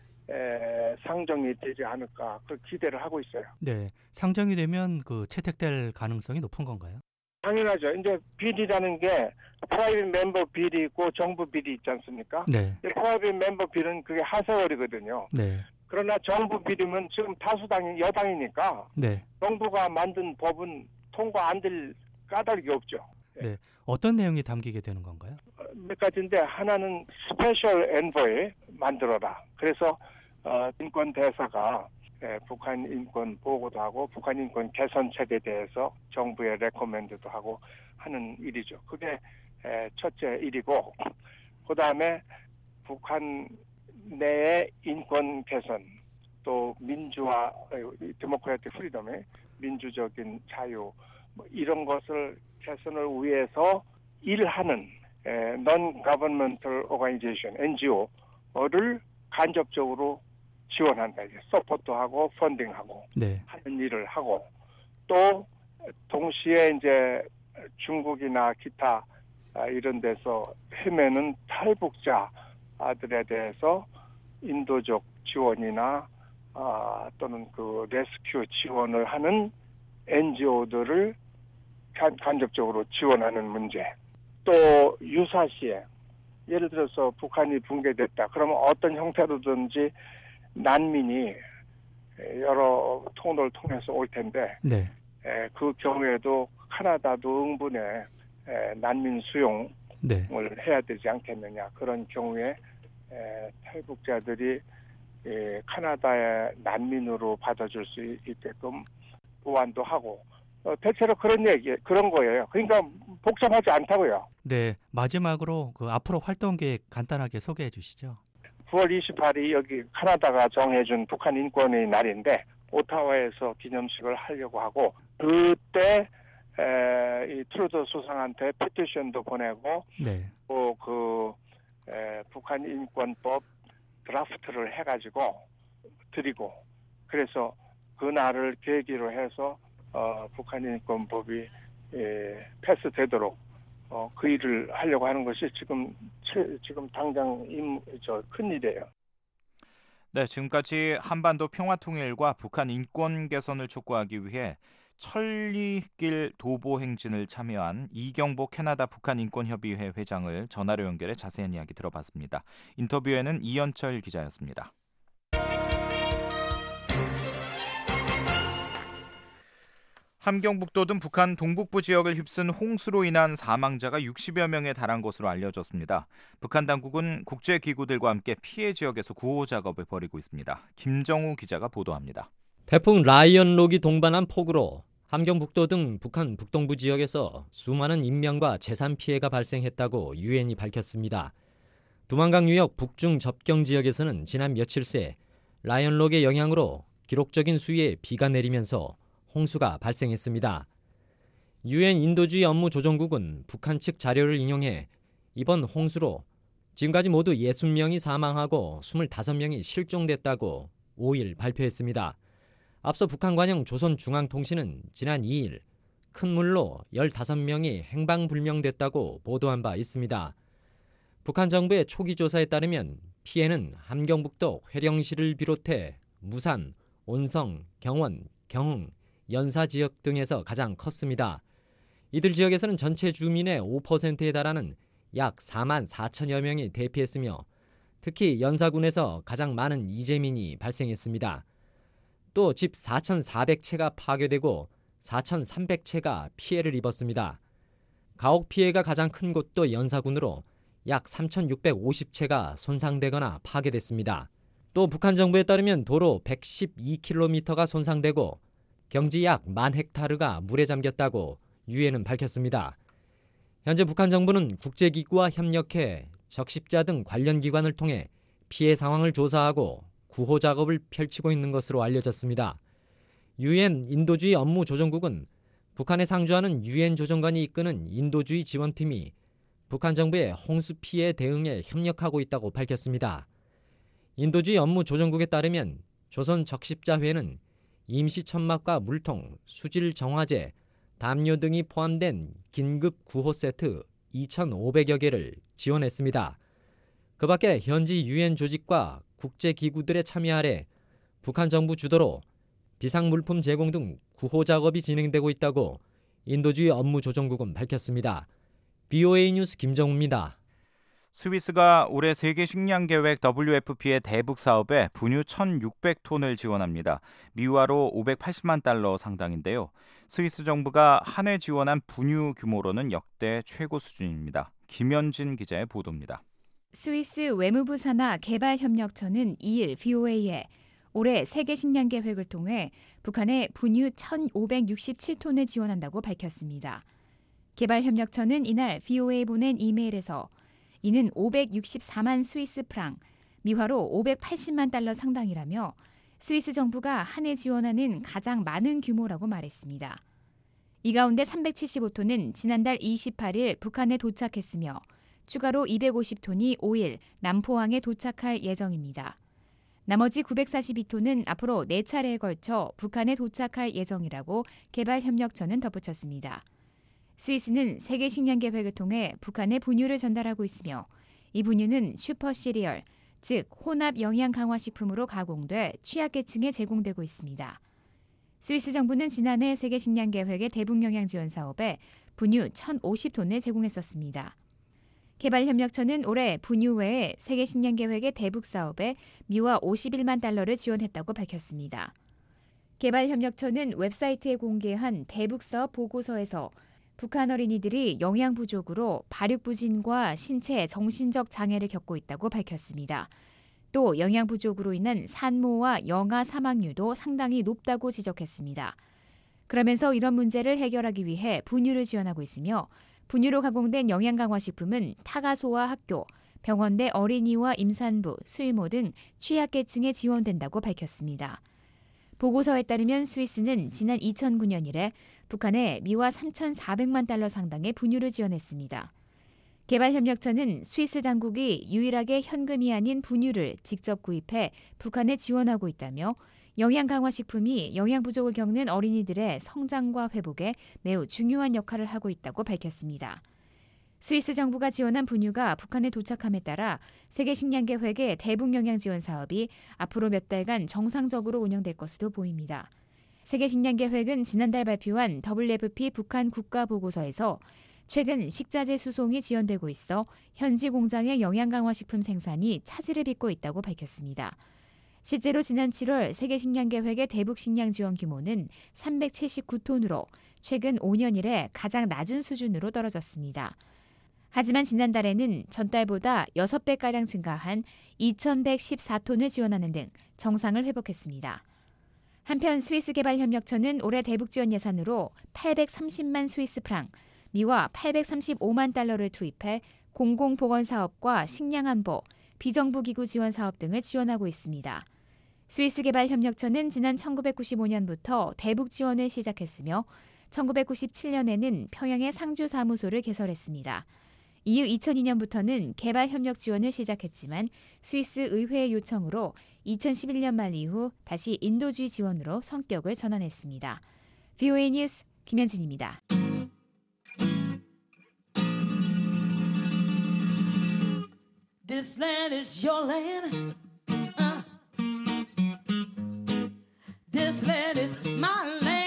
O: 에, 상정이 되지 않을까 그 기대를 하고 있어요.
B: 네, 상정이 되면 그 채택될 가능성이 높은 건가요?
O: 당연하죠. 이제 비리라는 게 프라이빗 멤버 비리 있고 정부 비리 있지 않습니까?
B: 네.
O: 프라이빗 멤버 비리는 그게 하세월이거든요.
B: 네.
O: 그러나 정부 비리면 지금 다수당이 여당이니까
B: 네.
O: 정부가 만든 법은 통과 안 될 까닭이 없죠.
B: 네. 어떤 내용이 담기게 되는 건가요?
O: 몇 가지인데 하나는 스페셜 엔보이 만들어라. 그래서 어, 인권 대사가 예, 북한 인권 보고도 하고 북한 인권 개선책에 대해서 정부에 레코멘드도 하고 하는 일이죠. 그게 예, 첫째 일이고 그 다음에 북한 내의 인권 개선 또 민주화, 데모크라틱 프리덤의 민주적인 자유 뭐 이런 것을 개선을 위해서 일하는 non-governmental organization, 엔지오를 간접적으로 지원한다. 이제 서포트도 하고 펀딩하고
B: 네.
O: 하는 일을 하고 또 동시에 이제 중국이나 기타 이런 데서 헤매는 탈북자들에 대해서 인도적 지원이나 아, 또는 그 레스큐 지원을 하는 엔지오들을 간접적으로 지원하는 문제. 또 유사시에 예를 들어서 북한이 붕괴됐다. 그러면 어떤 형태로든지 난민이 여러 통로를 통해서 올 텐데
B: 네.
O: 그 경우에도 카나다도 응분에 난민 수용을
B: 네.
O: 해야 되지 않겠느냐. 그런 경우에 탈북자들이 카나다의 난민으로 받아줄 수 있게끔 보완도 하고 대체로 그런 얘기, 그런 거예요. 그러니까 복잡하지 않다고요.
B: 네, 마지막으로 그 앞으로 활동 계획 간단하게 소개해 주시죠.
O: 구월 이십팔일이 여기 카나다가 정해준 북한 인권의 날인데 오타와에서 기념식을 하려고 하고 그때 에, 이 트루도 수상한테 피티션도 보내고
B: 네.
O: 또 그 북한 인권법 드라프트를 해가지고 드리고 그래서 그 날을 계기로 해서 어, 북한 인권법이 예, 패스되도록 어, 그 일을 하려고 하는 것이 지금 최, 지금 당장 임, 저, 큰 일이에요.
C: 네, 지금까지 한반도 평화통일과 북한 인권 개선을 촉구하기 위해 천리길 도보 행진을 참여한 이경보 캐나다 북한인권협의회 회장을 전화로 연결해 자세한 이야기 들어봤습니다. 인터뷰에는 이현철 기자였습니다. 함경북도 등 북한 동북부 지역을 휩쓴 홍수로 인한 사망자가 육십여 명에 달한 것으로 알려졌습니다. 북한 당국은 국제기구들과 함께 피해 지역에서 구호 작업을 벌이고 있습니다. 김정우 기자가 보도합니다.
D: 태풍 라이언록이 동반한 폭우로 함경북도 등 북한 북동부 지역에서 수많은 인명과 재산 피해가 발생했다고 유엔이 밝혔습니다. 두만강 유역 북중 접경 지역에서는 지난 며칠 새 라이언록의 영향으로 기록적인 수위의 비가 내리면서 홍수가 발생했습니다. 유엔 인도주의 업무 조정국은 북한 측 자료를 인용해 이번 홍수로 지금까지 모두 육십 명이 사망하고 이십오 명이 실종됐다고 오일 발표했습니다. 앞서 북한 관영 조선중앙통신은 지난 이일 큰 물로 십오 명이 행방불명됐다고 보도한 바 있습니다. 북한 정부의 초기 조사에 따르면 피해는 함경북도 회령시를 비롯해 무산, 온성, 경원, 경흥, 연사 지역 등에서 가장 컸습니다. 이들 지역에서는 전체 주민의 오 퍼센트에 달하는 약 사만 사천여 명이 대피했으며 특히 연사군에서 가장 많은 이재민이 발생했습니다. 또 집 사천사백 채가 파괴되고 사천삼백 채가 피해를 입었습니다. 가옥 피해가 가장 큰 곳도 연사군으로 약 삼천육백오십 채가 손상되거나 파괴됐습니다. 또 북한 정부에 따르면 도로 백십이 킬로미터가 손상되고 경지 약 만 헥타르가 물에 잠겼다고 유엔은 밝혔습니다. 현재 북한 정부는 국제기구와 협력해 적십자 등 관련 기관을 통해 피해 상황을 조사하고 구호 작업을 펼치고 있는 것으로 알려졌습니다. 유엔 인도주의 업무 조정국은 북한에 상주하는 유엔 조정관이 이끄는 인도주의 지원팀이 북한 정부의 홍수 피해 대응에 협력하고 있다고 밝혔습니다. 인도주의 업무 조정국에 따르면 조선 적십자회는 임시 천막과 물통, 수질 정화제, 담요 등이 포함된 긴급 구호 세트 이천오백여 개를 지원했습니다. 그 밖에 현지 유엔 조직과 국제기구들의 참여 아래 북한 정부 주도로 비상물품 제공 등 구호 작업이 진행되고 있다고 인도주의 업무 조정국은 밝혔습니다. 비오에이 뉴스 김정우입니다.
C: 스위스가 올해 세계 식량 계획 더블유에프피의 대북 사업에 분유 천육백 톤을 지원합니다. 미화로 오백팔십만 달러 상당인데요. 스위스 정부가 한 해 지원한 분유 규모로는 역대 최고 수준입니다. 김현진 기자의 보도입니다.
P: 스위스 외무부 산하 개발협력처는 이 일 브이오에이에 올해 세계 식량 계획을 통해 북한에 분유 천오백육십칠 톤을 지원한다고 밝혔습니다. 개발협력처는 이날 브이오에이에 보낸 이메일에서 이는 오백육십사만 스위스 프랑, 미화로 오백팔십만 달러 상당이라며 스위스 정부가 한 해 지원하는 가장 많은 규모라고 말했습니다. 이 가운데 삼백칠십오 톤은 지난달 이십팔 일 북한에 도착했으며 추가로 이백오십 톤이 오 일 남포항에 도착할 예정입니다. 나머지 구백사십이 톤은 앞으로 네 차례에 걸쳐 북한에 도착할 예정이라고 개발협력처는 덧붙였습니다. 스위스는 세계 식량 계획을 통해 북한에 분유를 전달하고 있으며 이 분유는 슈퍼 시리얼, 즉 혼합 영양 강화 식품으로 가공돼 취약계층에 제공되고 있습니다. 스위스 정부는 지난해 세계 식량 계획의 대북 영양 지원 사업에 분유 천오십 톤을 제공했었습니다. 개발협력처는 올해 분유 외에 세계 식량 계획의 대북 사업에 미화 오십일만 달러를 지원했다고 밝혔습니다. 개발협력처는 웹사이트에 공개한 대북 사업 보고서에서 북한 어린이들이 영양 부족으로 발육부진과 신체, 정신적 장애를 겪고 있다고 밝혔습니다. 또 영양 부족으로 인한 산모와 영아 사망률도 상당히 높다고 지적했습니다. 그러면서 이런 문제를 해결하기 위해 분유를 지원하고 있으며 분유로 가공된 영양 강화 식품은 타가소와 학교, 병원 내 어린이와 임산부, 수유모 등 취약계층에 지원된다고 밝혔습니다. 보고서에 따르면 스위스는 지난 이천구 년 이래 북한에 미화 삼천사백만 달러 상당의 분유를 지원했습니다. 개발협력처는 스위스 당국이 유일하게 현금이 아닌 분유를 직접 구입해 북한에 지원하고 있다며 영양 강화 식품이 영양 부족을 겪는 어린이들의 성장과 회복에 매우 중요한 역할을 하고 있다고 밝혔습니다. 스위스 정부가 지원한 분유가 북한에 도착함에 따라 세계 식량 계획의 대북 영양 지원 사업이 앞으로 몇 달간 정상적으로 운영될 것으로 보입니다. 세계 식량 계획은 지난달 발표한 더블유에프피 북한 국가 보고서에서 최근 식자재 수송이 지연되고 있어 현지 공장의 영양 강화 식품 생산이 차질을 빚고 있다고 밝혔습니다. 실제로 지난 칠월 세계 식량 계획의 대북 식량 지원 규모는 삼백칠십구 톤으로 최근 오 년 이래 가장 낮은 수준으로 떨어졌습니다. 하지만 지난달에는 전달보다 여섯 배가량 증가한 이천백십사 톤을 지원하는 등 정상을 회복했습니다. 한편 스위스 개발협력처는 올해 대북 지원 예산으로 팔백삼십만 스위스 프랑, 미화 팔백삼십오만 달러를 투입해 공공보건사업과 식량안보, 비정부기구 지원 사업 등을 지원하고 있습니다. 스위스 개발협력처는 지난 천구백구십오 년부터 대북 지원을 시작했으며 천구백구십칠 년에는 평양에 상주사무소를 개설했습니다. 이후 이천이 년부터는 개발협력 지원을 시작했지만 스위스 의회의 요청으로 이천십일 년 말 이후 다시 인도주의 지원으로 성격을 전환했습니다. 브이오에이 뉴스 김현진입니다.
Q: This land is your land. Uh. This land is my land.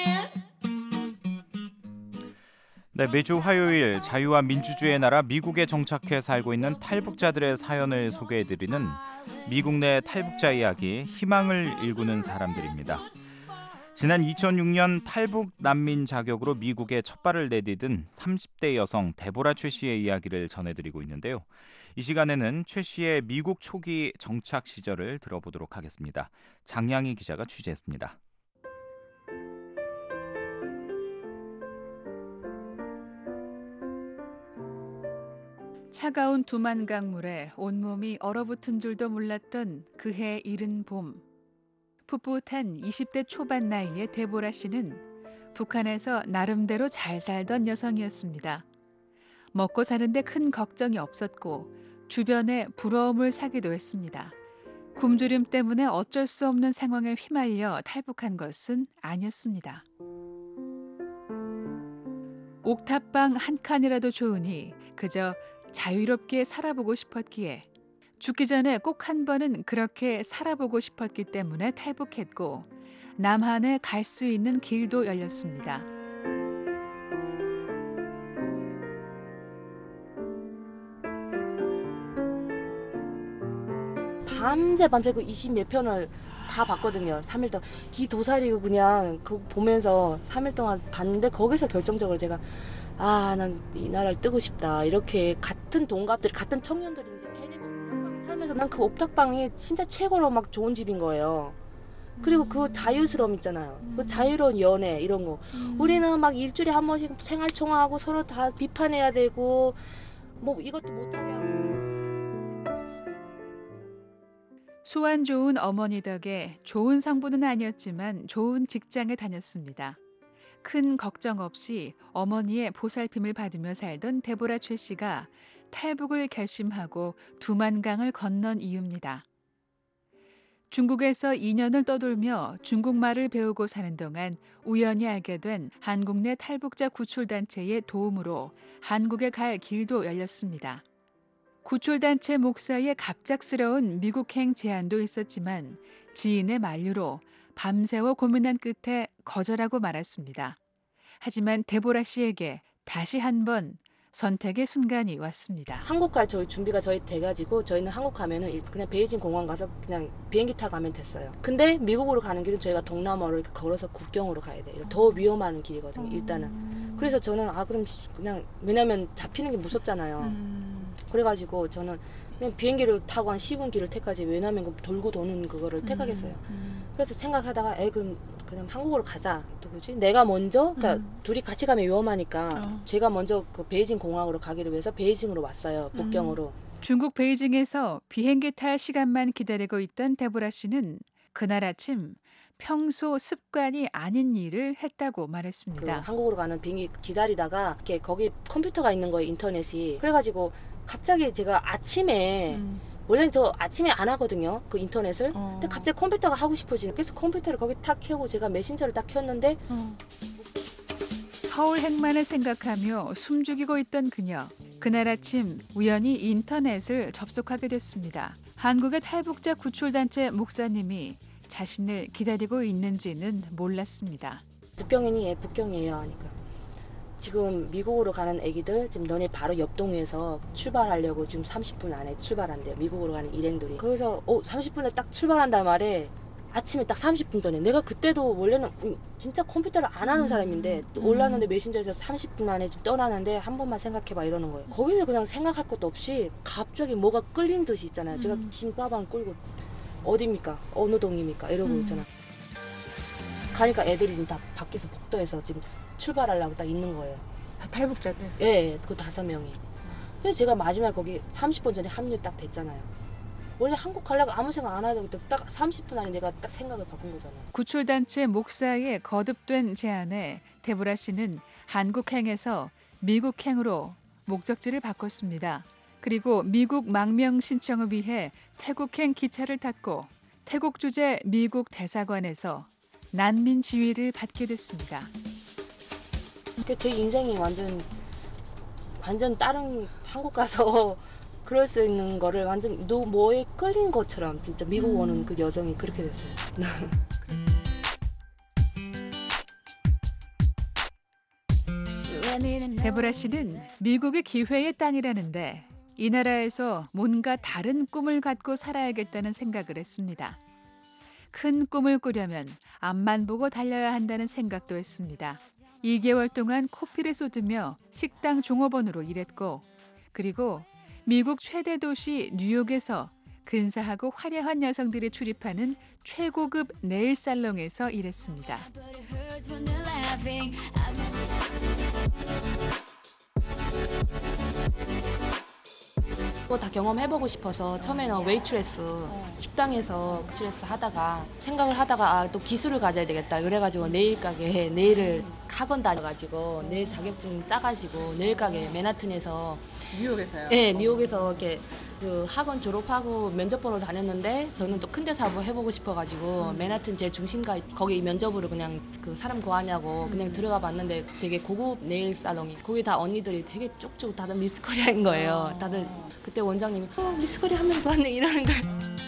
C: 네, 매주 화요일 자유와 민주주의의 나라 미국에 정착해 살고 있는 탈북자들의 사연을 소개해드리는 미국 내 탈북자 이야기, 희망을 일구는 사람들입니다. 지난 이천육 년 탈북 난민 자격으로 미국에 첫 발을 내디딘 삼십 대 여성 데보라 최 씨의 이야기를 전해드리고 있는데요. 이 시간에는 최 씨의 미국 초기 정착 시절을 들어보도록 하겠습니다. 장양희 기자가 취재했습니다.
R: 차가운 두만 강물에 온몸이 얼어붙은 줄도 몰랐던 그해 이른 봄. 풋풋한 이십 대 초반 나이의 데보라 씨는 북한에서 나름대로 잘 살던 여성이었습니다. 먹고 사는데 큰 걱정이 없었고 주변에 부러움을 사기도 했습니다. 굶주림 때문에 어쩔 수 없는 상황에 휘말려 탈북한 것은 아니었습니다. 옥탑방 한 칸이라도 좋으니 그저 자유롭게 살아보고 싶었기에 죽기 전에 꼭 한 번은 그렇게 살아보고 싶었기 때문에 탈북했고 남한에 갈 수 있는 길도 열렸습니다.
S: 밤새 밤새 그 이십 몇 편을 다 봤거든요. 삼 일 동안 기 도사리고 그냥 그거 보면서 삼 일 동안 봤는데 거기서 결정적으로 제가 아, 난 이 나라를 뜨고 싶다. 이렇게 같은 동갑들, 같은 청년들인데 걔네가 옥탑방에 살면서 난 그 옥탑방이 진짜 최고로 막 좋은 집인 거예요. 그리고 그 자유스러움 있잖아요. 그 자유로운 연애 이런 거. 우리는 막 일주일에 한 번씩 생활총화하고 서로 다 비판해야 되고 뭐 이것도 못하게 하고.
R: 수완 좋은 어머니 덕에 좋은 성부는 아니었지만 좋은 직장에 다녔습니다. 큰 걱정 없이 어머니의 보살핌을 받으며 살던 데보라 최 씨가 탈북을 결심하고 두만강을 건넌 이유입니다. 중국에서 이 년을 떠돌며 중국말을 배우고 사는 동안 우연히 알게 된 한국 내 탈북자 구출단체의 도움으로 한국에 갈 길도 열렸습니다. 구출단체 목사의 갑작스러운 미국행 제안도 있었지만 지인의 만류로 밤새워 고민한 끝에 거절하고 말았습니다. 하지만 데보라 씨에게 다시 한번 선택의 순간이 왔습니다.
S: 한국 갈 저희 준비가 저희 돼가지고 저희는 한국 가면은 그냥 베이징 공항 가서 그냥 비행기 타고 가면 됐어요. 근데 미국으로 가는 길은 저희가 동남아로 이렇게 걸어서 국경으로 가야 돼요. 더 위험한 길이거든요. 일단은. 그래서 저는 아 그럼 그냥 왜냐면 잡히는 게 무섭잖아요. 음. 그래가지고 저는 그냥 비행기를 타고 한 십 분 길을 택하지 왜냐면 그 돌고 도는 그거를 택하겠어요. 음. 음. 그래서 생각하다가 에 그럼 그냥 한국으로 가자. 누구지? 내가 먼저 그러니까 음. 둘이 같이 가면 위험하니까 어. 제가 먼저 그 베이징 공항으로 가기를 위해서 베이징으로 왔어요. 북경으로.
R: 음. 중국 베이징에서 비행기 탈 시간만 기다리고 있던 데보라 씨는 그날 아침 평소 습관이 아닌 일을 했다고 말했습니다.
S: 그 한국으로 가는 비행기 기다리다가 이렇게 거기 컴퓨터가 있는 거예요. 인터넷이. 그래가지고 갑자기 제가 아침에 음. 원래는 저 아침에 안 하거든요. 그 인터넷을. 어. 근데 갑자기 컴퓨터가 하고 싶어지는. 그래서 컴퓨터를 거기 탁 켜고 제가 메신저를 딱 켰는데 어.
R: 서울 행만을 생각하며 숨죽이고 있던 그녀. 그날 아침 우연히 인터넷을 접속하게 됐습니다. 한국의 탈북자 구출단체 목사님이 자신을 기다리고 있는지는 몰랐습니다.
S: 북경이니? 예, 북경이에요. 하니까. 지금 미국으로 가는 애기들 지금 너네 바로 옆 동에서 출발하려고 지금 삼십 분 안에 출발한대요. 미국으로 가는 일행들이. 그래서 어, 삼십 분에 딱 출발한단 말에 아침에 딱 삼십 분 전에 내가 그때도 원래는 진짜 컴퓨터를 안 하는 사람인데 또 올랐는데 메신저에서 삼십 분 안에 좀 떠나는데 한 번만 생각해봐 이러는 거예요. 거기서 그냥 생각할 것도 없이 갑자기 뭐가 끌린 듯이 있잖아요. 제가 짐 가방 끌고 어디입니까? 어느 동입니까? 이러고 음. 있잖아. 가니까 애들이 지금 다 밖에서 복도에서 지금 출발하려고 딱 있는 거예요.
R: 다 탈북자들?
S: 예, 그 다섯 명이. 그래서 제가 마지막에 거기 삼십 분 전에 합류 딱 됐잖아요. 원래 한국 가려고 아무 생각 안 하다가 딱 삼십 분 안에 내가 딱 생각을 바꾼 거잖아요.
R: 구출단체 목사의 거듭된 제안에 데보라 씨는 한국행에서 미국행으로 목적지를 바꿨습니다. 그리고 미국 망명 신청을 위해 태국행 기차를 탔고 태국 주재 미국 대사관에서 난민 지위를 받게 됐습니다.
S: 제 인생이 완전 완전 다른 한국 가서 그럴 수 있는 거를 완전 누 뭐에 끌린 것처럼 진짜 미국 오는 음. 그 여정이 그렇게 됐어요.
R: 데보라 씨는 미국의 기회의 땅이라는데 이 나라에서 뭔가 다른 꿈을 갖고 살아야겠다는 생각을 했습니다. 큰 꿈을 꾸려면 앞만 보고 달려야 한다는 생각도 했습니다. 이 개월 동안 코피를 쏟으며 식당 종업원으로 일했고 그리고 미국 최대 도시 뉴욕에서 근사하고 화려한 여성들이 출입하는 최고급 네일 살롱에서 일했습니다.
S: 뭐 다 경험해보고 싶어서 처음에는 웨이트레스 식당에서 웨이트레스 하다가 생각을 하다가 아, 또 기술을 가져야 되겠다 그래가지고 네일 가게 네일을 학원 다녀가지고 네일 자격증 따가지고 네일 가게 맨하튼에서
R: 뉴욕에서요?
S: 네, 뉴욕에서 이렇게 그 학원 졸업하고 면접 보러 다녔는데 저는 또 큰 데서 한번 해보고 싶어가지고 음. 맨하튼 제일 중심가 거기 면접으로 그냥 그 사람 구하냐고 음. 그냥 들어가 봤는데 되게 고급 네일 살롱이 거기 다 언니들이 되게 쭉쭉 다들 미스 코리아인 거예요. 어. 다들 그때 원장님이 어, 미스 코리아 한 명 더 왔네 이러는 거예요.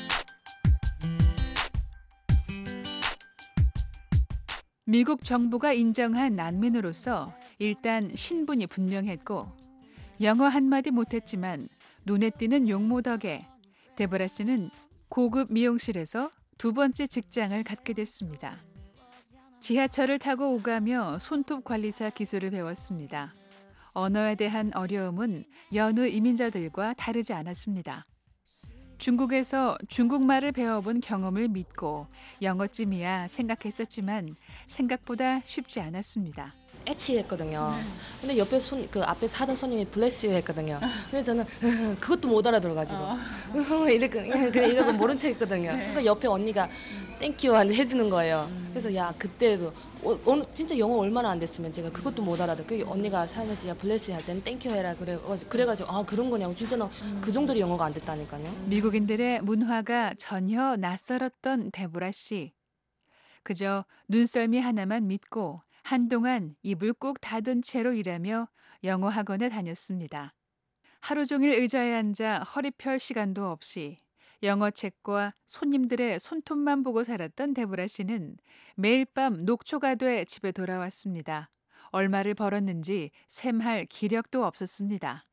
R: 미국 정부가 인정한 난민으로서 일단 신분이 분명했고 영어 한마디 못했지만 눈에 띄는 용모 덕에 데보라 씨는 고급 미용실에서 두 번째 직장을 갖게 됐습니다. 지하철을 타고 오가며 손톱 관리사 기술을 배웠습니다. 언어에 대한 어려움은 여느 이민자들과 다르지 않았습니다. 중국에서 중국말을 배워본 경험을 믿고 영어쯤이야 생각했었지만 생각보다 쉽지 않았습니다.
S: 애치했거든요. 근데 옆에 손, 그 앞에서 하던 손님이 블레스 유 했거든요. 근데 저는 그것도 못 알아들어가지고 이러고 그냥 이러고 모른 척했거든요. 그러니까 옆에 언니가 땡큐 해주는 거예요. 그래서 야 그때도 어, 어, 진짜 영어 얼마나 안 됐으면 제가 그것도 못 알아듣고 그 언니가 살면서 야 블레스 할 때는 땡큐 해라 그래가지고 그래가지고 아 그런 거냐고 진짜 나 그 정도로 영어가 안 됐다니까요.
R: 미국인들의 문화가 전혀 낯설었던 데보라 씨. 그저 눈썰미 하나만 믿고 한동안 입을 꾹 닫은 채로 일하며 영어 학원에 다녔습니다. 하루 종일 의자에 앉아 허리 펼 시간도 없이 영어책과 손님들의 손톱만 보고 살았던 데보라 씨는 매일 밤 녹초가 돼 집에 돌아왔습니다. 얼마를 벌었는지 셈할 기력도 없었습니다.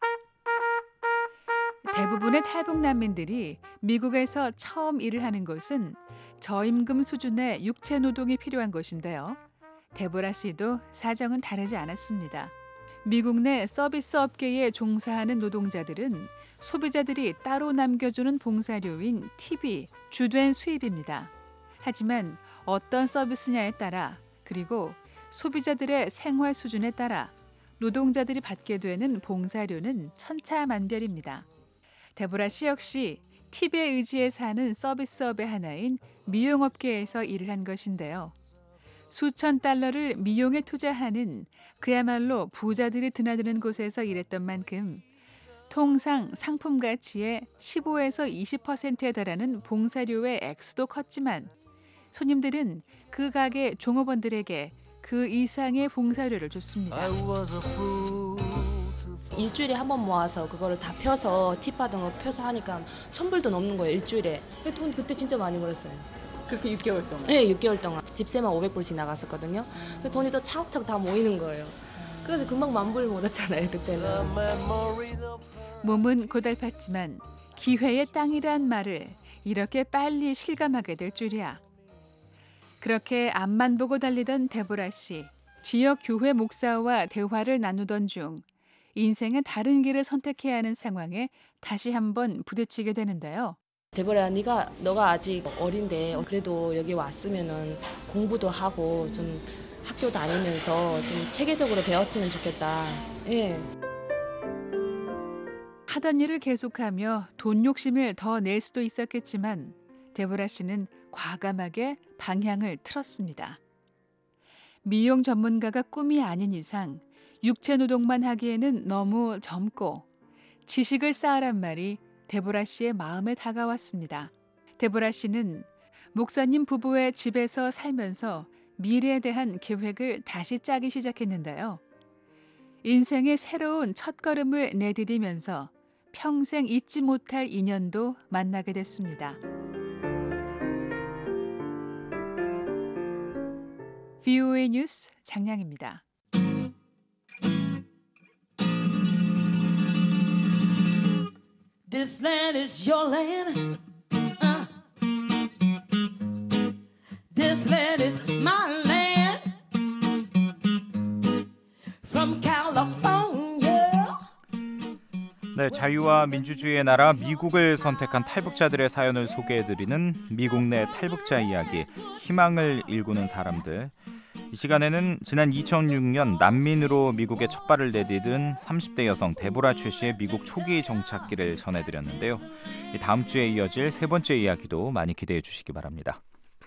R: 대부분의 탈북 난민들이 미국에서 처음 일을 하는 곳은 저임금 수준의 육체 노동이 필요한 곳인데요. 데보라 씨도 사정은 다르지 않았습니다. 미국 내 서비스 업계에 종사하는 노동자들은 소비자들이 따로 남겨주는 봉사료인 팁이 주된 수입입니다. 하지만 어떤 서비스냐에 따라 그리고 소비자들의 생활 수준에 따라 노동자들이 받게 되는 봉사료는 천차만별입니다. 데보라 씨 역시 팁에 의지해 사는 서비스업의 하나인 미용업계에서 일을 한 것인데요. 수천 달러를 미용에 투자하는 그야말로 부자들이 드나드는 곳에서 일했던 만큼 통상 상품 가치의 십오에서 이십 퍼센트에 달하는 봉사료의 액수도 컸지만 손님들은 그 가게 종업원들에게 그 이상의 봉사료를 줬습니다.
S: 일주일에 한 번 모아서 그거를 다 펴서 팁 받은 거 펴서 하니까 천 불도 넘는 거예요, 일주일에. 돈 그때 진짜 많이 벌었어요.
R: 그렇게 육 개월 동안?
S: 네, 육 개월 동안. 집세만 오백 불씩 나갔었거든요. 그래서 돈이 또 차곡차곡 다 모이는 거예요. 그래서 금방 만 불 모았잖아요, 그때는.
R: 몸은 고달팠지만 기회의 땅이란 말을 이렇게 빨리 실감하게 될 줄이야. 그렇게 앞만 보고 달리던 데보라 씨. 지역 교회 목사와 대화를 나누던 중 인생의 다른 길을 선택해야 하는 상황에 다시 한번 부딪히게 되는데요.
S: 데보라, 네가 너가 아직 어린데 그래도 여기 왔으면은 공부도 하고 좀 학교 다니면서 좀 체계적으로 배웠으면 좋겠다. 예.
R: 하던 일을 계속하며 돈 욕심을 더 낼 수도 있었겠지만 데보라 씨는 과감하게 방향을 틀었습니다. 미용 전문가가 꿈이 아닌 이상 육체 노동만 하기에는 너무 젊고 지식을 쌓으란 말이 데보라 씨의 마음에 다가왔습니다. 데보라 씨는 목사님 부부의 집에서 살면서 미래에 대한 계획을 다시 짜기 시작했는데요. 인생의 새로운 첫걸음을 내디디면서 평생 잊지 못할 인연도 만나게 됐습니다. 브이오에이 뉴스 장량입니다.
Q: This land is your land. Uh. This land is my land. From California.
C: 네, 자유와 민주주의의 나라 미국을 선택한 탈북자들의 사연을 소개해드리는 미국 내 탈북자 이야기, 희망을 일구는 사람들. 이 시간에는 지난 이천육 년 난민으로 미국에 첫 발을 내디딘 삼십 대 여성 데보라 최 씨의 미국 초기 정착기를 전해드렸는데요. 다음 주에 이어질 세 번째 이야기도 많이 기대해 주시기 바랍니다.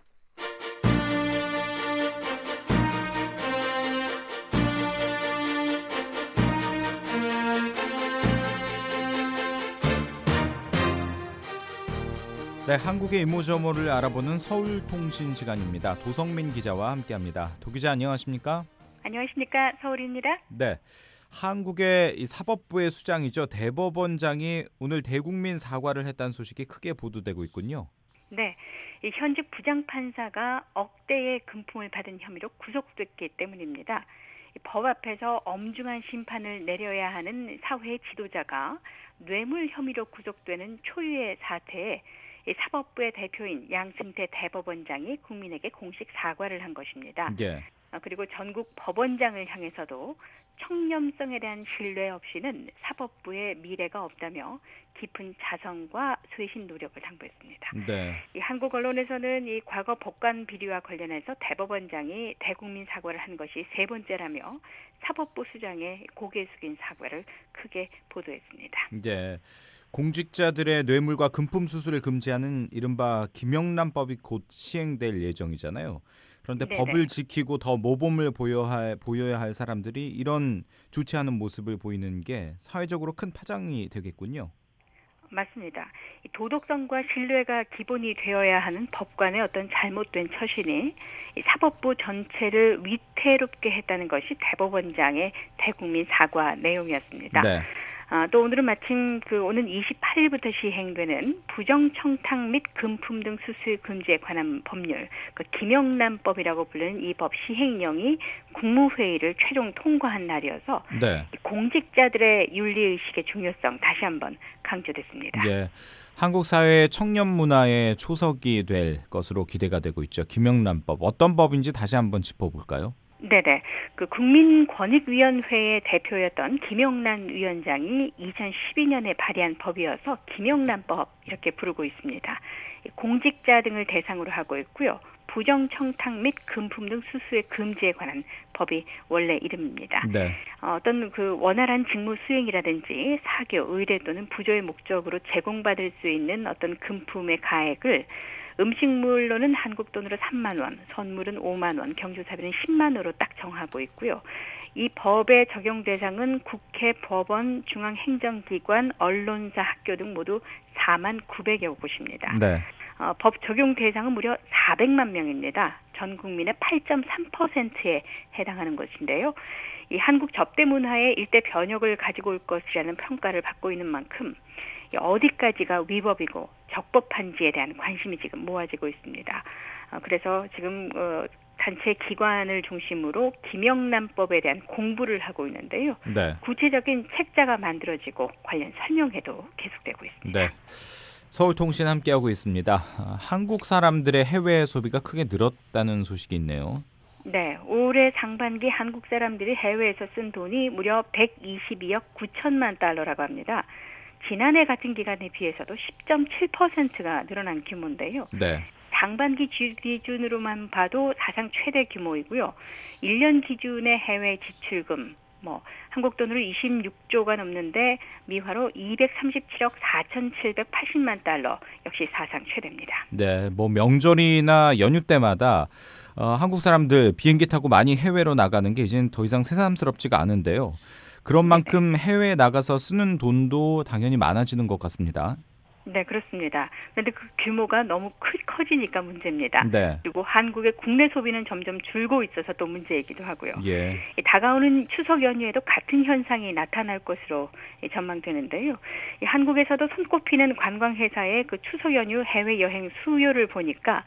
C: 네, 한국의 이모저모를 알아보는 서울통신 시간입니다. 도성민 기자와 함께합니다. 도 기자 안녕하십니까?
T: 안녕하십니까? 서울입니다.
C: 네, 한국의 이 사법부의 수장이죠. 대법원장이 오늘 대국민 사과를 했다는 소식이 크게 보도되고 있군요.
T: 네, 이 현직 부장판사가 억대의 금품을 받은 혐의로 구속됐기 때문입니다. 법 앞에서 엄중한 심판을 내려야 하는 사회 지도자가 뇌물 혐의로 구속되는 초유의 사태에 이 사법부의 대표인 양승태 대법원장이 국민에게 공식 사과를 한 것입니다.
C: 예.
T: 어, 그리고 전국 법원장을 향해서도 청렴성에 대한 신뢰 없이는 사법부의 미래가 없다며 깊은 자성과 쇄신 노력을 당부했습니다.
C: 네.
T: 이 한국 언론에서는 이 과거 법관 비리와 관련해서 대법원장이 대국민 사과를 한 것이 세 번째라며 사법부 수장의 고개 숙인 사과를 크게 보도했습니다.
C: 네. 공직자들의 뇌물과 금품 수수를 금지하는 이른바 김영란법이 곧 시행될 예정이잖아요. 그런데
T: 네네.
C: 법을 지키고 더 모범을 보여야 할, 보여야 할 사람들이 이런 좋지 않은 모습을 보이는 게 사회적으로 큰 파장이 되겠군요.
T: 맞습니다. 도덕성과 신뢰가 기본이 되어야 하는 법관의 어떤 잘못된 처신이 이 사법부 전체를 위태롭게 했다는 것이 대법원장의 대국민 사과 내용이었습니다. 네. 아, 또 오늘은 마침 그 오는 이십팔 일부터 시행되는 부정청탁 및 금품 등 수수 금지에 관한 법률, 그 김영란법이라고 부르는 이 법 시행령이 국무회의를 최종 통과한 날이어서
C: 네.
T: 공직자들의 윤리의식의 중요성 다시 한번 강조됐습니다.
C: 예, 한국 사회의 청년 문화의 초석이 될 것으로 기대가 되고 있죠. 김영란법 어떤 법인지 다시 한번 짚어볼까요?
T: 네네. 그 국민권익위원회의 대표였던 김영란 위원장이 이천십이 년에 발의한 법이어서 김영란법 이렇게 부르고 있습니다. 공직자 등을 대상으로 하고 있고요. 부정청탁 및 금품 등 수수의 금지에 관한 법이 원래 이름입니다. 네. 어, 어떤 그 원활한 직무 수행이라든지 사교, 의뢰 또는 부조의 목적으로 제공받을 수 있는 어떤 금품의 가액을 음식물로는 한국 돈으로 삼만 원, 선물은 오만 원, 경조사비는 십만 원으로 딱 정하고 있고요. 이 법의 적용 대상은 국회, 법원, 중앙행정기관, 언론사, 학교 등 모두 사만 구백여 곳입니다. 네. 어, 법 적용 대상은 무려 사백만 명입니다. 전 국민의 팔 점 삼 퍼센트에 해당하는 것인데요. 이 한국 접대 문화의 일대 변혁을 가지고 올 것이라는 평가를 받고 있는 만큼 어디까지가 위법이고 적법한지에 대한 관심이 지금 모아지고 있습니다. 어, 그래서 지금 어, 단체 기관을 중심으로 김영란법에 대한 공부를 하고 있는데요. 네. 구체적인 책자가 만들어지고 관련 설명회도 계속되고 있습니다.
C: 네. 서울통신 함께하고 있습니다. 한국 사람들의 해외 소비가 크게 늘었다는 소식이 있네요.
T: 네, 올해 상반기 한국 사람들이 해외에서 쓴 돈이 무려 백이십이억 구천만 달러라고 합니다. 지난해 같은 기간에 비해서도 십 점 칠 퍼센트가 늘어난 규모인데요. 네. 상반기 기준으로만 봐도 사상 최대 규모이고요. 일 년 기준의 해외 지출금, 뭐 한국 돈으로 이십육조가 넘는데 미화로 이백삼십칠억 사천칠백팔십만 달러, 역시 사상 최대입니다.
C: 네, 뭐 명절이나 연휴 때마다 어, 한국 사람들 비행기 타고 많이 해외로 나가는 게 이제는 더 이상 새삼스럽지가 않은데요. 그런 만큼 해외에 나가서 쓰는 돈도 당연히 많아지는 것 같습니다.
T: 네, 그렇습니다. 그런데 그 규모가 너무 크, 커지니까 문제입니다.
C: 네.
T: 그리고 한국의 국내 소비는 점점 줄고 있어서 또 문제이기도 하고요.
C: 예.
T: 다가오는 추석 연휴에도 같은 현상이 나타날 것으로 전망되는데요. 한국에서도 손꼽히는 관광회사의 그 추석 연휴 해외여행 수요를 보니까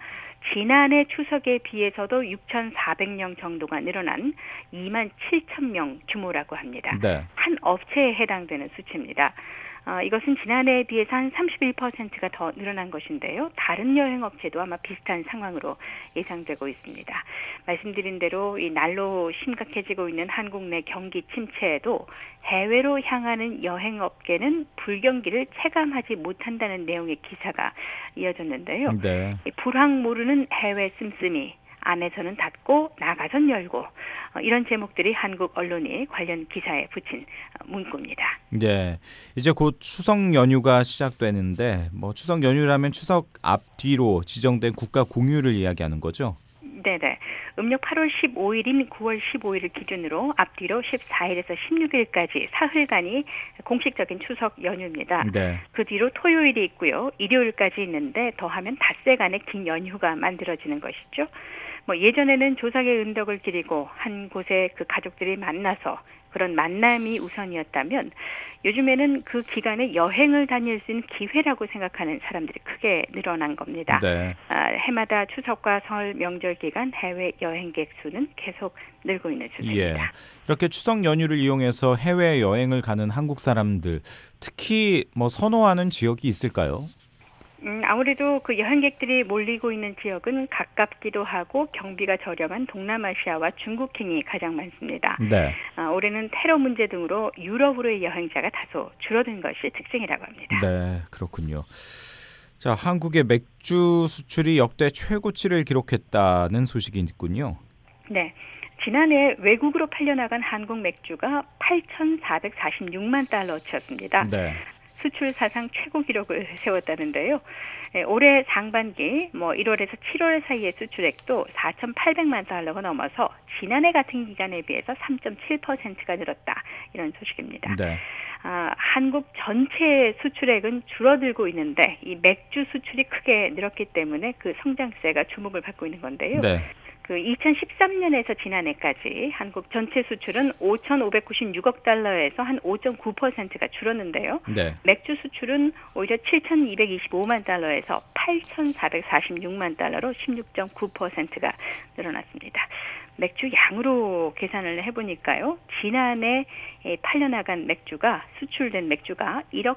T: 지난해 추석에 비해서도 육천사백 명 정도가 늘어난 이만 칠천 명 규모라고 합니다. 네. 한 업체에 해당되는 수치입니다. 어, 이것은 지난해에 비해서 한 삼십일 퍼센트가 더 늘어난 것인데요. 다른 여행업체도 아마 비슷한 상황으로 예상되고 있습니다. 말씀드린 대로 이 날로 심각해지고 있는 한국 내 경기 침체에도 해외로 향하는 여행업계는 불경기를 체감하지 못한다는 내용의 기사가 이어졌는데요. 네. 불황 모르는 해외 씀씀이, 안에서는 닫고 나가선 열고, 어, 이런 제목들이 한국 언론이 관련 기사에 붙인 문구입니다.
C: 네, 이제 곧 추석 연휴가 시작되는데 뭐 추석 연휴라면 추석 앞뒤로 지정된 국가 공휴일을 이야기하는 거죠?
T: 네네. 음력 팔월 십오일인 구월 십오일을 기준으로 앞뒤로 십사일에서 십육일까지 사흘간이 공식적인 추석 연휴입니다. 네. 그 뒤로 토요일이 있고요. 일요일까지 있는데 더하면 닷새간의 긴 연휴가 만들어지는 것이죠. 뭐 예전에는 조상의 은덕을 기리고 한 곳에 그 가족들이 만나서 그런 만남이 우선이었다면 요즘에는 그 기간에 여행을 다닐 수 있는 기회라고 생각하는 사람들이 크게 늘어난 겁니다. 네. 아, 해마다 추석과 설 명절 기간 해외 여행객 수는 계속 늘고 있는 추세입니다.
C: 예. 이렇게 추석 연휴를 이용해서 해외 여행을 가는 한국 사람들 특히 뭐 선호하는 지역이 있을까요?
T: 음, 아무래도 그 여행객들이 몰리고 있는 지역은 가깝기도 하고 경비가 저렴한 동남아시아와 중국행이 가장 많습니다.
C: 네.
T: 아, 올해는 테러 문제 등으로 유럽으로의 여행자가 다소 줄어든 것이 특징이라고 합니다.
C: 네, 그렇군요. 자, 한국의 맥주 수출이 역대 최고치를 기록했다는 소식이 있군요.
T: 네. 지난해 외국으로 팔려나간 한국 맥주가 팔천사백사십육만 달러치였습니다.
C: 네.
T: 수출 사상 최고 기록을 세웠다는데요. 예, 올해 상반기 뭐 일월에서 칠월 사이의 수출액도 사천팔백만 달러가 넘어서 지난해 같은 기간에 비해서 삼 점 칠 퍼센트가 늘었다. 이런 소식입니다.
C: 네.
T: 아, 한국 전체 수출액은 줄어들고 있는데 이 맥주 수출이 크게 늘었기 때문에 그 성장세가 주목을 받고 있는 건데요.
C: 네.
T: 그 이천십삼 년에서 지난해까지 한국 전체 수출은 오천오백구십육억 달러에서 한 오 점 구 퍼센트가 줄었는데요.
C: 네.
T: 맥주 수출은 오히려 칠천이백이십오만 달러에서 팔천사백사십육만 달러로 십육 점 구 퍼센트가 늘어났습니다. 맥주 양으로 계산을 해보니까요. 지난해 팔려나간 맥주가 수출된 맥주가 일억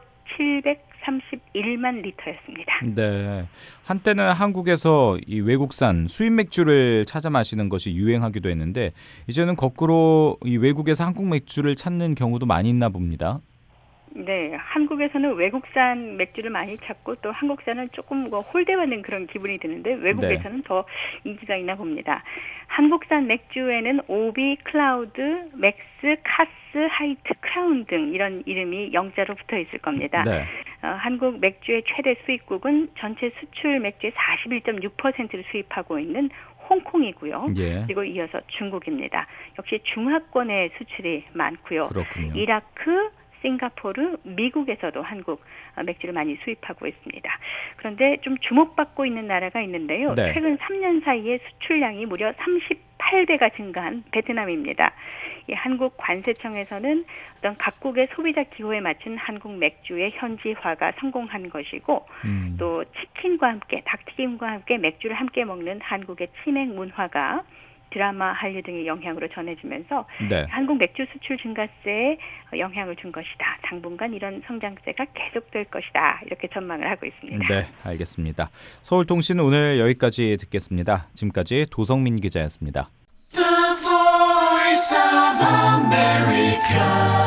T: 칠백삼십일만 리터였습니다.
C: 네. 한때는 한국에서 이 외국산 수입 맥주를 찾아 마시는 것이 유행하기도 했는데 이제는 거꾸로 이 외국에서 한국 맥주를 찾는 경우도 많이 있나 봅니다.
T: 네, 한국에서는 외국산 맥주를 많이 찾고 또 한국산은 조금 뭐 홀대받는 그런 기분이 드는데 외국에서는 네. 더 인기가 있나 봅니다. 한국산 맥주에는 오비, 클라우드, 맥스, 카스, 하이트, 크라운 등 이런 이름이 영자로 붙어 있을 겁니다. 네. 어, 한국 맥주의 최대 수입국은 전체 수출 맥주의 사십일 점 육 퍼센트를 수입하고 있는 홍콩이고요. 예. 그리고 이어서 중국입니다. 역시 중화권의 수출이 많고요.
C: 그렇군요.
T: 이라크, 싱가포르, 미국에서도 한국 맥주를 많이 수입하고 있습니다. 그런데 좀 주목받고 있는 나라가 있는데요. 네. 최근 삼 년 사이에 수출량이 무려 삼십팔 배가 증가한 베트남입니다. 이 한국 관세청에서는 어떤 각국의 소비자 기호에 맞춘 한국 맥주의 현지화가 성공한 것이고 음. 또 치킨과 함께 닭튀김과 함께 맥주를 함께 먹는 한국의 치맥 문화가 드라마, 한류 등의 영향으로 전해지면서 네. 한국 맥주 수출 증가세에 영향을 준 것이다. 당분간 이런 성장세가 계속될 것이다. 이렇게 전망을 하고 있습니다.
C: 네, 알겠습니다. 서울통신 오늘 여기까지 듣겠습니다. 지금까지 도성민 기자였습니다.
U: The Voice of America,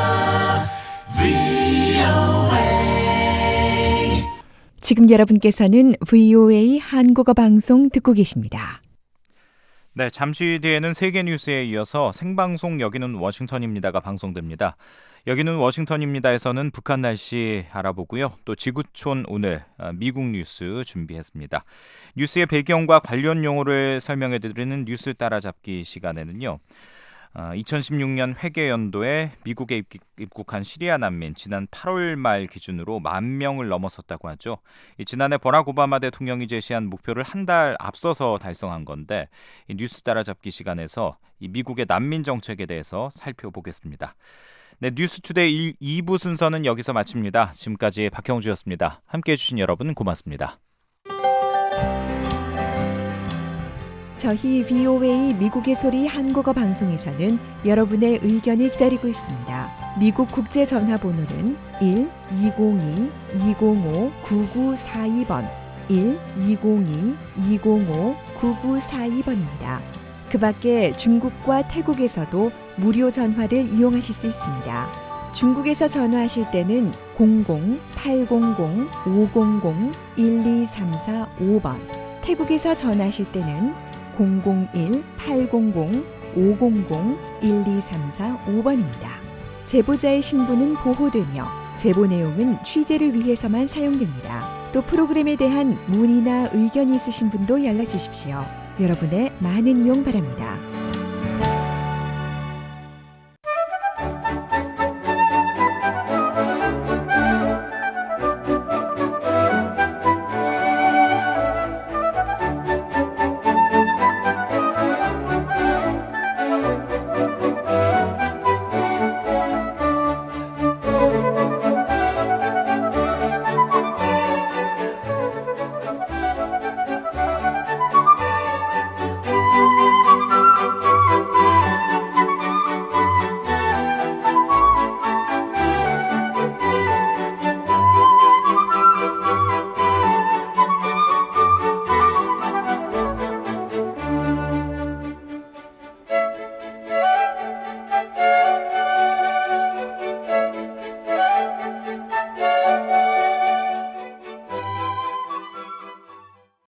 U: 브이오에이.
V: 지금 여러분께서는 브이오에이 한국어 방송 듣고 계십니다.
C: 네, 잠시 뒤에는 세계 뉴스에 이어서 생방송 여기는 워싱턴입니다가 방송됩니다. 여기는 워싱턴입니다에서는 북한 날씨 알아보고요. 또 지구촌 오늘 미국 뉴스 준비했습니다. 뉴스의 배경과 관련 용어를 설명해드리는 뉴스 따라잡기 시간에는요. 이천십육 년 회계연도에 미국에 입국한 시리아 난민 지난 팔월 말 기준으로 만 명을 넘어섰다고 하죠. 지난해 버락 오바마 대통령이 제시한 목표를 한 달 앞서서 달성한 건데 이 뉴스 따라잡기 시간에서 이 미국의 난민 정책에 대해서 살펴보겠습니다. 네, 뉴스투데이 이 부 순서는 여기서 마칩니다. 지금까지 박형주였습니다. 함께해 주신 여러분 고맙습니다.
V: 저희 브이오에이 미국의 소리 한국어 방송에서는 여러분의 의견을 기다리고 있습니다. 미국 국제 전화번호는 일 이공이 이공오 구구사이 번 일 이공이 이공오 구구사이 번입니다. 그 밖에 중국과 태국에서도 무료 전화를 이용하실 수 있습니다. 중국에서 전화하실 때는 공공 팔공공 오공공 일이삼사오 번, 태국에서 전화하실 때는 공공일 팔공공 오공공 일이삼사오 번입니다. 제보자의 신분은 보호되며 제보 내용은 취재를 위해서만 사용됩니다. 또 프로그램에 대한 문의나 의견이 있으신 분도 연락 주십시오. 여러분의 많은 이용 바랍니다.